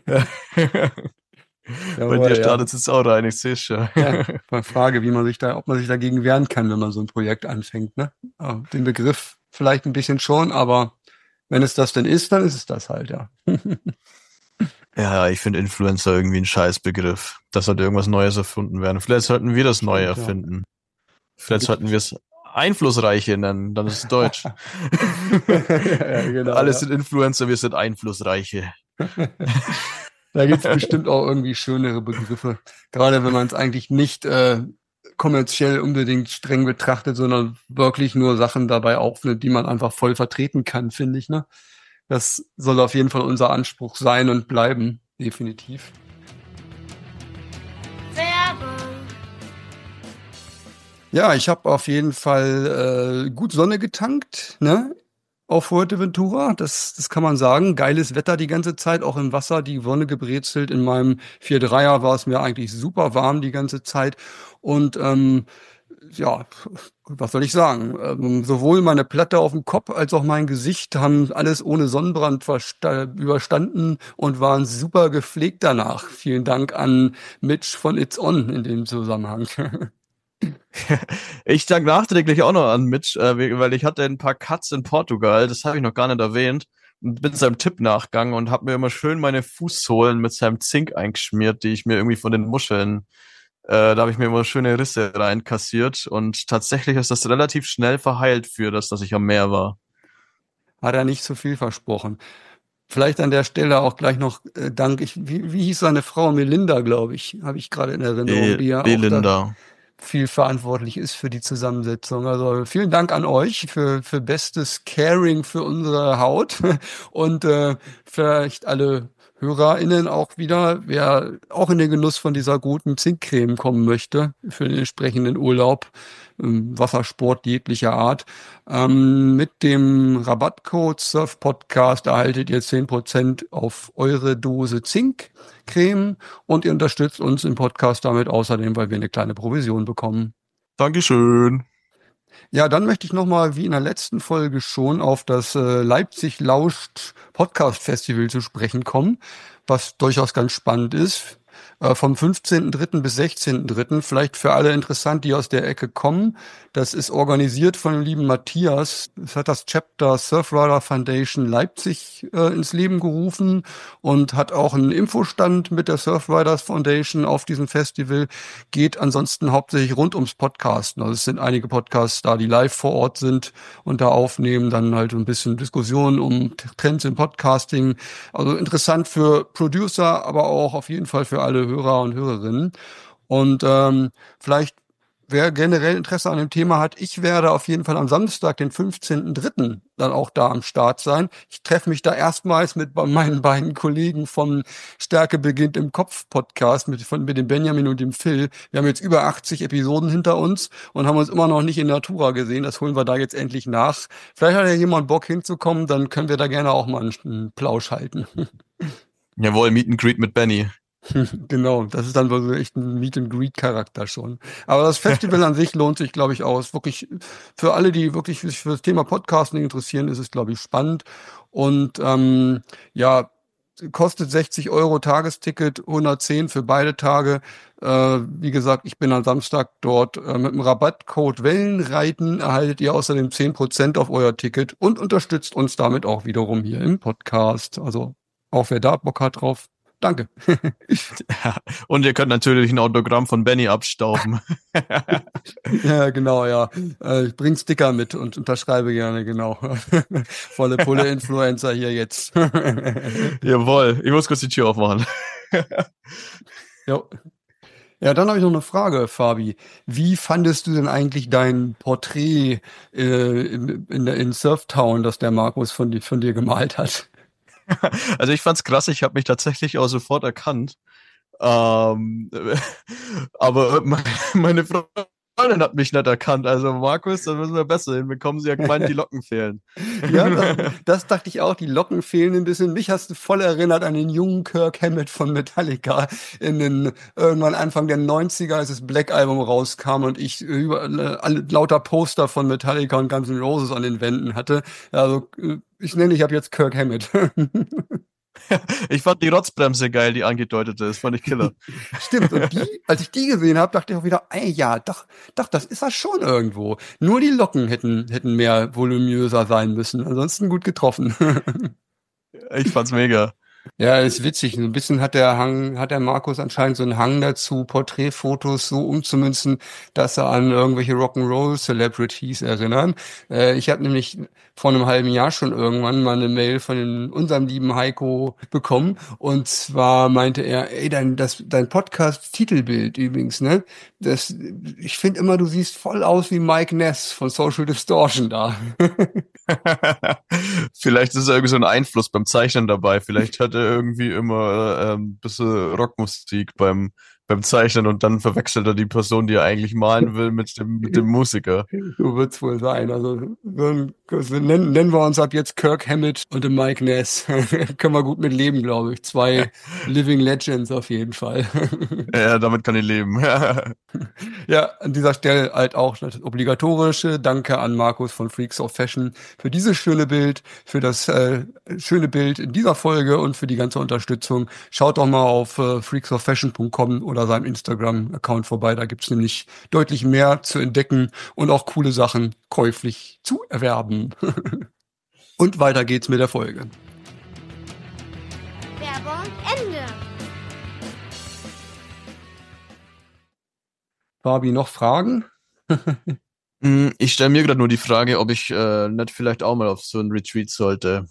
bei Jawohl, dir ja. startet es auch rein, ich seh's schon. Ja, mal Frage, wie man sich da, ob man sich dagegen wehren kann, wenn man so ein Projekt anfängt, ne? Ja, den Begriff vielleicht ein bisschen schon, aber wenn es das denn ist, dann ist es das halt, ja. Ja, ich finde Influencer irgendwie ein Scheißbegriff. Das sollte irgendwas Neues erfunden werden. Vielleicht sollten wir das Neue Stimmt, ja. erfinden. Vielleicht sollten wir es Einflussreiche nennen, dann ist es Deutsch. Ja, genau, Alle ja. sind Influencer, wir sind Einflussreiche. Da gibt's bestimmt auch irgendwie schönere Begriffe. Gerade wenn man es eigentlich nicht äh, kommerziell unbedingt streng betrachtet, sondern wirklich nur Sachen dabei aufnimmt, die man einfach voll vertreten kann, finde ich, ne? Das soll auf jeden Fall unser Anspruch sein und bleiben, definitiv. Werbung. Ja, ich habe auf jeden Fall äh, gut Sonne getankt, ne? Auf Fuerteventura, das, das kann man sagen. Geiles Wetter die ganze Zeit, auch im Wasser, die Sonne gebrezelt. In meinem vier Dreier war es mir eigentlich super warm die ganze Zeit. Und ähm, ja, was soll ich sagen? Ähm, sowohl meine Platte auf dem Kopf als auch mein Gesicht haben alles ohne Sonnenbrand versta- überstanden und waren super gepflegt danach. Vielen Dank an Mitch von It's On in dem Zusammenhang. Ich danke nachträglich auch noch an Mitch, äh, weil ich hatte ein paar Cuts in Portugal, das habe ich noch gar nicht erwähnt, und bin seinem Tipp nachgegangen und habe mir immer schön meine Fußsohlen mit seinem Zink eingeschmiert, die ich mir irgendwie von den Muscheln, äh, da habe ich mir immer schöne Risse reinkassiert und tatsächlich ist das relativ schnell verheilt für das, dass ich am Meer war. Hat er nicht zu viel versprochen. Vielleicht an der Stelle auch gleich noch äh, Dank. Ich, wie, wie hieß seine Frau? Melinda, glaube ich, habe ich gerade in Erinnerung, Be die ja auch da Belinda. viel verantwortlich ist für die Zusammensetzung. Also vielen Dank an euch für, für bestes Caring für unsere Haut und äh, vielleicht alle HörerInnen auch wieder, wer auch in den Genuss von dieser guten Zinkcreme kommen möchte für den entsprechenden Urlaub, ähm, Wassersport jeglicher Art. Ähm, mit dem Rabattcode Surf Podcast erhaltet ihr zehn Prozent auf eure Dose Zinkcreme und ihr unterstützt uns im Podcast damit außerdem, weil wir eine kleine Provision bekommen. Dankeschön. Ja, dann möchte ich nochmal, wie in der letzten Folge schon, auf das äh, Leipzig Lauscht Podcast Festival zu sprechen kommen, was durchaus ganz spannend ist. Äh, vom fünfzehnten dritten bis sechzehnten dritten Vielleicht für alle interessant, die aus der Ecke kommen. Das ist organisiert von dem lieben Matthias. Es hat das Chapter Surfrider Foundation Leipzig äh, ins Leben gerufen und hat auch einen Infostand mit der Surfriders Foundation auf diesem Festival. Geht ansonsten hauptsächlich rund ums Podcasten. Also es sind einige Podcasts da, die live vor Ort sind und da aufnehmen, dann halt ein bisschen Diskussionen um Trends im Podcasting. Also interessant für Producer, aber auch auf jeden Fall für alle Hörer und Hörerinnen. Und ähm, vielleicht, wer generell Interesse an dem Thema hat, ich werde auf jeden Fall am Samstag, den fünfzehnten dritten dann auch da am Start sein. Ich treffe mich da erstmals mit meinen beiden Kollegen vom Stärke beginnt im Kopf Podcast mit, von, mit dem Benjamin und dem Phil. Wir haben jetzt über achtzig Episoden hinter uns und haben uns immer noch nicht in Natura gesehen. Das holen wir da jetzt endlich nach. Vielleicht hat ja jemand Bock hinzukommen, dann können wir da gerne auch mal einen, einen Plausch halten. Jawohl, Meet and Greet mit Benny. Genau, das ist dann so echt ein Meet-and-Greet-Charakter schon. Aber das Festival an sich lohnt sich, glaube ich, aus. Wirklich für alle, die wirklich sich für das Thema Podcasting interessieren, ist es, glaube ich, spannend. Und ähm, ja, kostet sechzig Euro Tagesticket, hundertzehn für beide Tage. Äh, wie gesagt, ich bin am Samstag dort. Äh, mit dem Rabattcode Wellenreiten erhaltet ihr außerdem zehn Prozent auf euer Ticket und unterstützt uns damit auch wiederum hier im Podcast. Also auch wer da Bock hat drauf, danke. Ja, und ihr könnt natürlich ein Autogramm von Benny abstauben. Ja, genau, ja. Äh, ich bring Sticker mit und unterschreibe gerne, genau. Volle Pulle Influencer hier jetzt. Jawohl, ich muss kurz die Tür aufmachen. Jo. Ja, dann habe ich noch eine Frage, Fabi. Wie fandest du denn eigentlich dein Porträt äh, in, in, der- in Surftown, das der Markus von, dir- von dir gemalt hat? Also ich fand's krass, ich habe mich tatsächlich auch sofort erkannt. Ähm, aber me- meine Freundin hat mich nicht erkannt. Also Markus, da müssen wir besser hinbekommen. Sie hat gemeint, die Locken fehlen. Ja, das, das dachte ich auch. Die Locken fehlen ein bisschen. Mich hast du voll erinnert an den jungen Kirk Hammett von Metallica in den irgendwann Anfang der neunziger, als das Black Album rauskam und ich über, äh, alle, lauter Poster von Metallica und Guns N' Roses an den Wänden hatte. Also äh, ich nenne dich ab jetzt Kirk Hammett. Ich fand die Rotzbremse geil, die angedeutete ist. Fand ich Killer. Stimmt. Und die, als ich die gesehen habe, dachte ich auch wieder, ey, ja, doch, doch, das ist er schon irgendwo. Nur die Locken hätten, hätten mehr voluminöser sein müssen. Ansonsten gut getroffen. Ich fand's mega. Ja, ist witzig. Ein bisschen hat der Hang, hat der Markus anscheinend so einen Hang dazu, Porträtfotos so umzumünzen, dass er an irgendwelche Rock'n'Roll-Celebrities erinnern. Äh, ich habe nämlich vor einem halben Jahr schon irgendwann mal eine Mail von den, unserem lieben Heiko bekommen. Und zwar meinte er, ey, dein, das, dein Podcast-Titelbild übrigens, ne? Das, ich finde immer, du siehst voll aus wie Mike Ness von Social Distortion da. Vielleicht ist da irgendwie so ein Einfluss beim Zeichnen dabei. Vielleicht hat er irgendwie immer äh, ein bisschen Rockmusik beim, beim Zeichnen und dann verwechselt er die Person, die er eigentlich malen will, mit dem, mit dem Musiker. So wird's wohl sein. Also so ein, so nennen, nennen wir uns ab jetzt Kirk Hammett und den Mike Ness. Können wir gut mit leben, glaube ich. Zwei Living Legends auf jeden Fall. Ja, damit kann ich leben. Ja, an dieser Stelle halt auch das obligatorische Danke an Markus von Freaks of Fashion für dieses schöne Bild, für das äh, schöne Bild in dieser Folge und für die ganze Unterstützung. Schaut doch mal auf äh, freaks of fashion punkt com oder seinem Instagram-Account vorbei. Da gibt's nämlich deutlich mehr zu entdecken und auch coole Sachen käuflich zu erwerben. Und weiter geht's mit der Folge. Werbung Ende. Fabi, noch Fragen? Mm, Ich stelle mir gerade nur die Frage, ob ich äh, nicht vielleicht auch mal auf so ein Retreat sollte.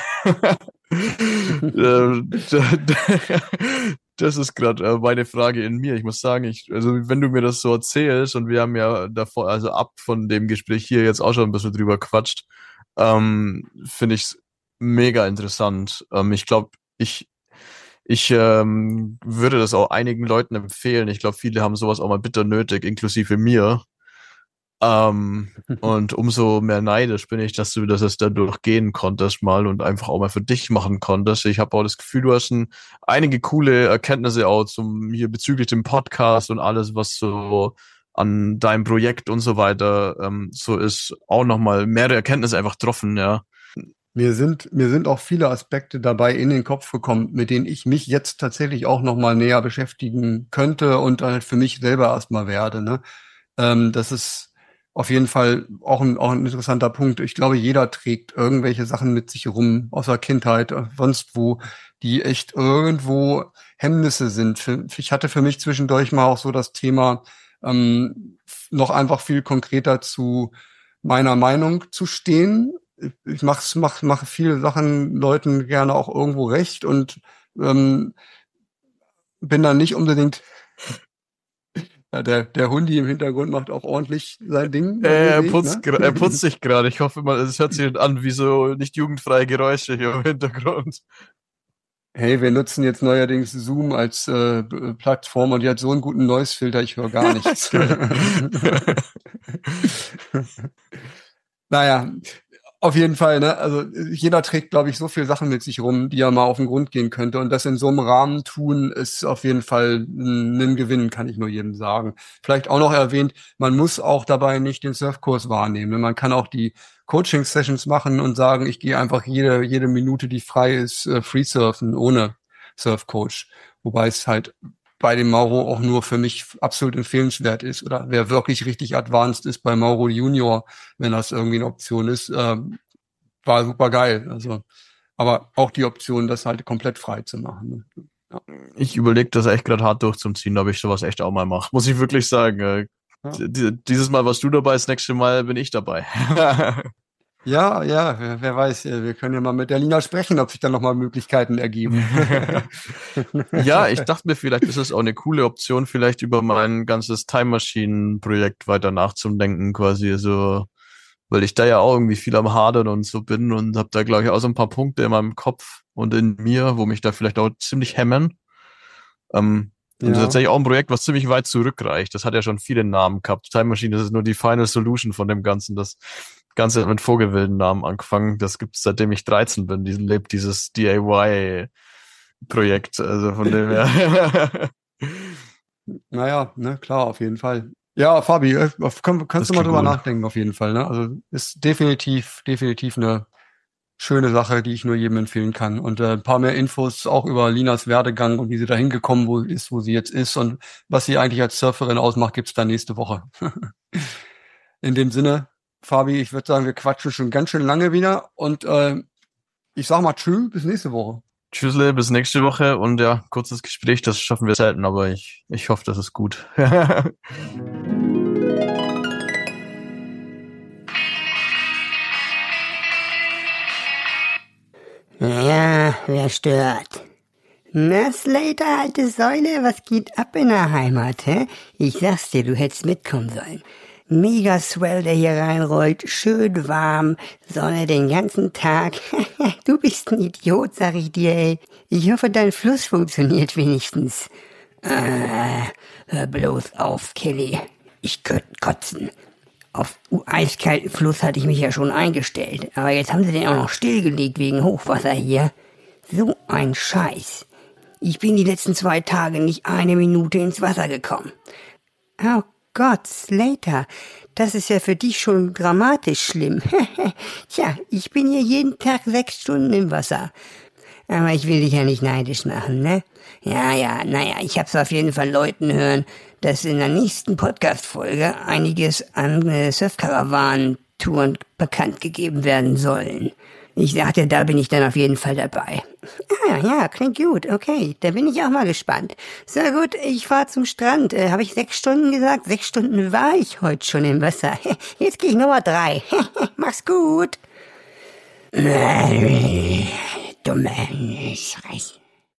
Äh, da- da- Das ist gerade äh, meine Frage in mir. Ich muss sagen, ich, also wenn du mir das so erzählst und wir haben ja davor, also ab von dem Gespräch hier jetzt auch schon ein bisschen drüber quatscht, ähm, finde ich es mega interessant. Ähm, ich glaube, ich ich ähm, würde das auch einigen Leuten empfehlen. Ich glaube, viele haben sowas auch mal bitter nötig, inklusive mir. Ähm, und umso mehr neidisch bin ich, dass du das jetzt dadurch gehen konntest mal und einfach auch mal für dich machen konntest. Ich habe auch das Gefühl, du hast ein, einige coole Erkenntnisse auch zum hier bezüglich dem Podcast und alles, was so an deinem Projekt und so weiter ähm, so ist, auch nochmal mehrere Erkenntnisse einfach getroffen, ja. Mir sind, mir sind auch viele Aspekte dabei in den Kopf gekommen, mit denen ich mich jetzt tatsächlich auch noch mal näher beschäftigen könnte und halt für mich selber erstmal werde, ne? Ähm, das ist auf jeden Fall auch ein, auch ein interessanter Punkt. Ich glaube, jeder trägt irgendwelche Sachen mit sich rum aus der Kindheit, äh, sonst wo, die echt irgendwo Hemmnisse sind. Für, ich hatte für mich zwischendurch mal auch so das Thema, ähm, noch einfach viel konkreter zu meiner Meinung zu stehen. Ich mach's, mach, mache viele Sachen Leuten gerne auch irgendwo recht und ähm, bin dann nicht unbedingt. Ja, der, der Hundi im Hintergrund macht auch ordentlich sein Ding bei Äh, mir, er sehe ich, putzt, ne? gra- er putzt sich gerade. Ich hoffe mal, es hört sich an wie so nicht jugendfreie Geräusche hier im Hintergrund. Hey, wir nutzen jetzt neuerdings Zoom als äh, B- Plattform und die hat so einen guten Noise-Filter, ich höre gar nichts. Geil. Naja, Auf jeden Fall, ne? Also jeder trägt, glaube ich, so viele Sachen mit sich rum, die er mal auf den Grund gehen könnte. Und das in so einem Rahmen tun, ist auf jeden Fall ein, ein Gewinn, kann ich nur jedem sagen. Vielleicht auch noch erwähnt, man muss auch dabei nicht den Surfkurs wahrnehmen. Man kann auch die Coaching-Sessions machen und sagen, ich gehe einfach jede, jede Minute, die frei ist, äh, free surfen ohne Surfcoach. Wobei es halt bei dem Mauro auch nur für mich absolut empfehlenswert ist. Oder wer wirklich richtig advanced ist bei Mauro Junior, wenn das irgendwie eine Option ist, ähm, war super geil. Also, aber auch die Option, das halt komplett frei zu machen. Ne? Ja. Ich überlege das echt gerade hart durchzuziehen, ob ich sowas echt auch mal mache. Muss ich wirklich sagen. Äh, Ja. Dieses Mal warst du dabei, das nächste Mal bin ich dabei. Ja, ja, wer, wer weiß, wir können ja mal mit der Lina sprechen, ob sich da nochmal Möglichkeiten ergeben. Ja, ich dachte mir, vielleicht ist es auch eine coole Option, vielleicht über mein ganzes Time Machine Projekt weiter nachzudenken, quasi so, weil ich da ja auch irgendwie viel am Hadern und so bin und habe da, glaube ich, auch so ein paar Punkte in meinem Kopf und in mir, wo mich da vielleicht auch ziemlich hämmern. Ähm, Und das ist Ja. tatsächlich auch ein Projekt, was ziemlich weit zurückreicht. Das hat ja schon viele Namen gehabt. Time Machine, das ist nur die Final Solution von dem Ganzen. Das Ganze hat mit vogelwilden Namen angefangen. Das gibt es seitdem ich dreizehn bin. Die lebt dieses D I Y-Projekt. Also von dem her. Naja, ne, klar, auf jeden Fall. Ja, Fabi, äh, auf- können, kannst Das du mal klingt drüber gut. nachdenken, auf jeden Fall, ne? Also ist definitiv, definitiv eine schöne Sache, die ich nur jedem empfehlen kann. Und äh, ein paar mehr Infos auch über Linas Werdegang und wie sie da hingekommen wo, ist, wo sie jetzt ist und was sie eigentlich als Surferin ausmacht, gibt's dann nächste Woche. In dem Sinne, Fabi, ich würde sagen, wir quatschen schon ganz schön lange wieder und äh, ich sag mal tschüss, bis nächste Woche. Tschüssle, bis nächste Woche. Und ja, kurzes Gespräch, das schaffen wir selten, aber ich, ich hoffe, das ist gut. Ja, wer stört? Na, Slater, alte Säule, was geht ab in der Heimat, hä? Ich sag's dir, du hättest mitkommen sollen. Mega swell, der hier reinrollt, schön warm, Sonne den ganzen Tag. Du bist ein Idiot, sag ich dir, ey. Ich hoffe, dein Fluss funktioniert wenigstens. Äh, hör bloß auf, Kelly. Ich könnte kotzen. Auf eiskalten Fluss hatte ich mich ja schon eingestellt, aber jetzt haben sie den auch noch stillgelegt wegen Hochwasser hier. So ein Scheiß. Ich bin die letzten zwei Tage nicht eine Minute ins Wasser gekommen. Oh Gott, Slater, das ist ja für dich schon dramatisch schlimm. Tja, ich bin hier jeden Tag sechs Stunden im Wasser. Aber ich will dich ja nicht neidisch machen, ne? Ja, ja, naja, ich hab's auf jeden Fall Leuten hören, dass in der nächsten Podcast-Folge einiges an äh, Surfkarawanen-Touren bekannt gegeben werden sollen. Ich sagte, da bin ich dann auf jeden Fall dabei. Ah, ja, klingt gut, okay, da bin ich auch mal gespannt. Sehr gut, ich fahr zum Strand. Äh, Habe ich sechs Stunden gesagt? Sechs Stunden war ich heute schon im Wasser. Jetzt gehe ich Nummer drei. Mach's gut. Dumme Scheiße.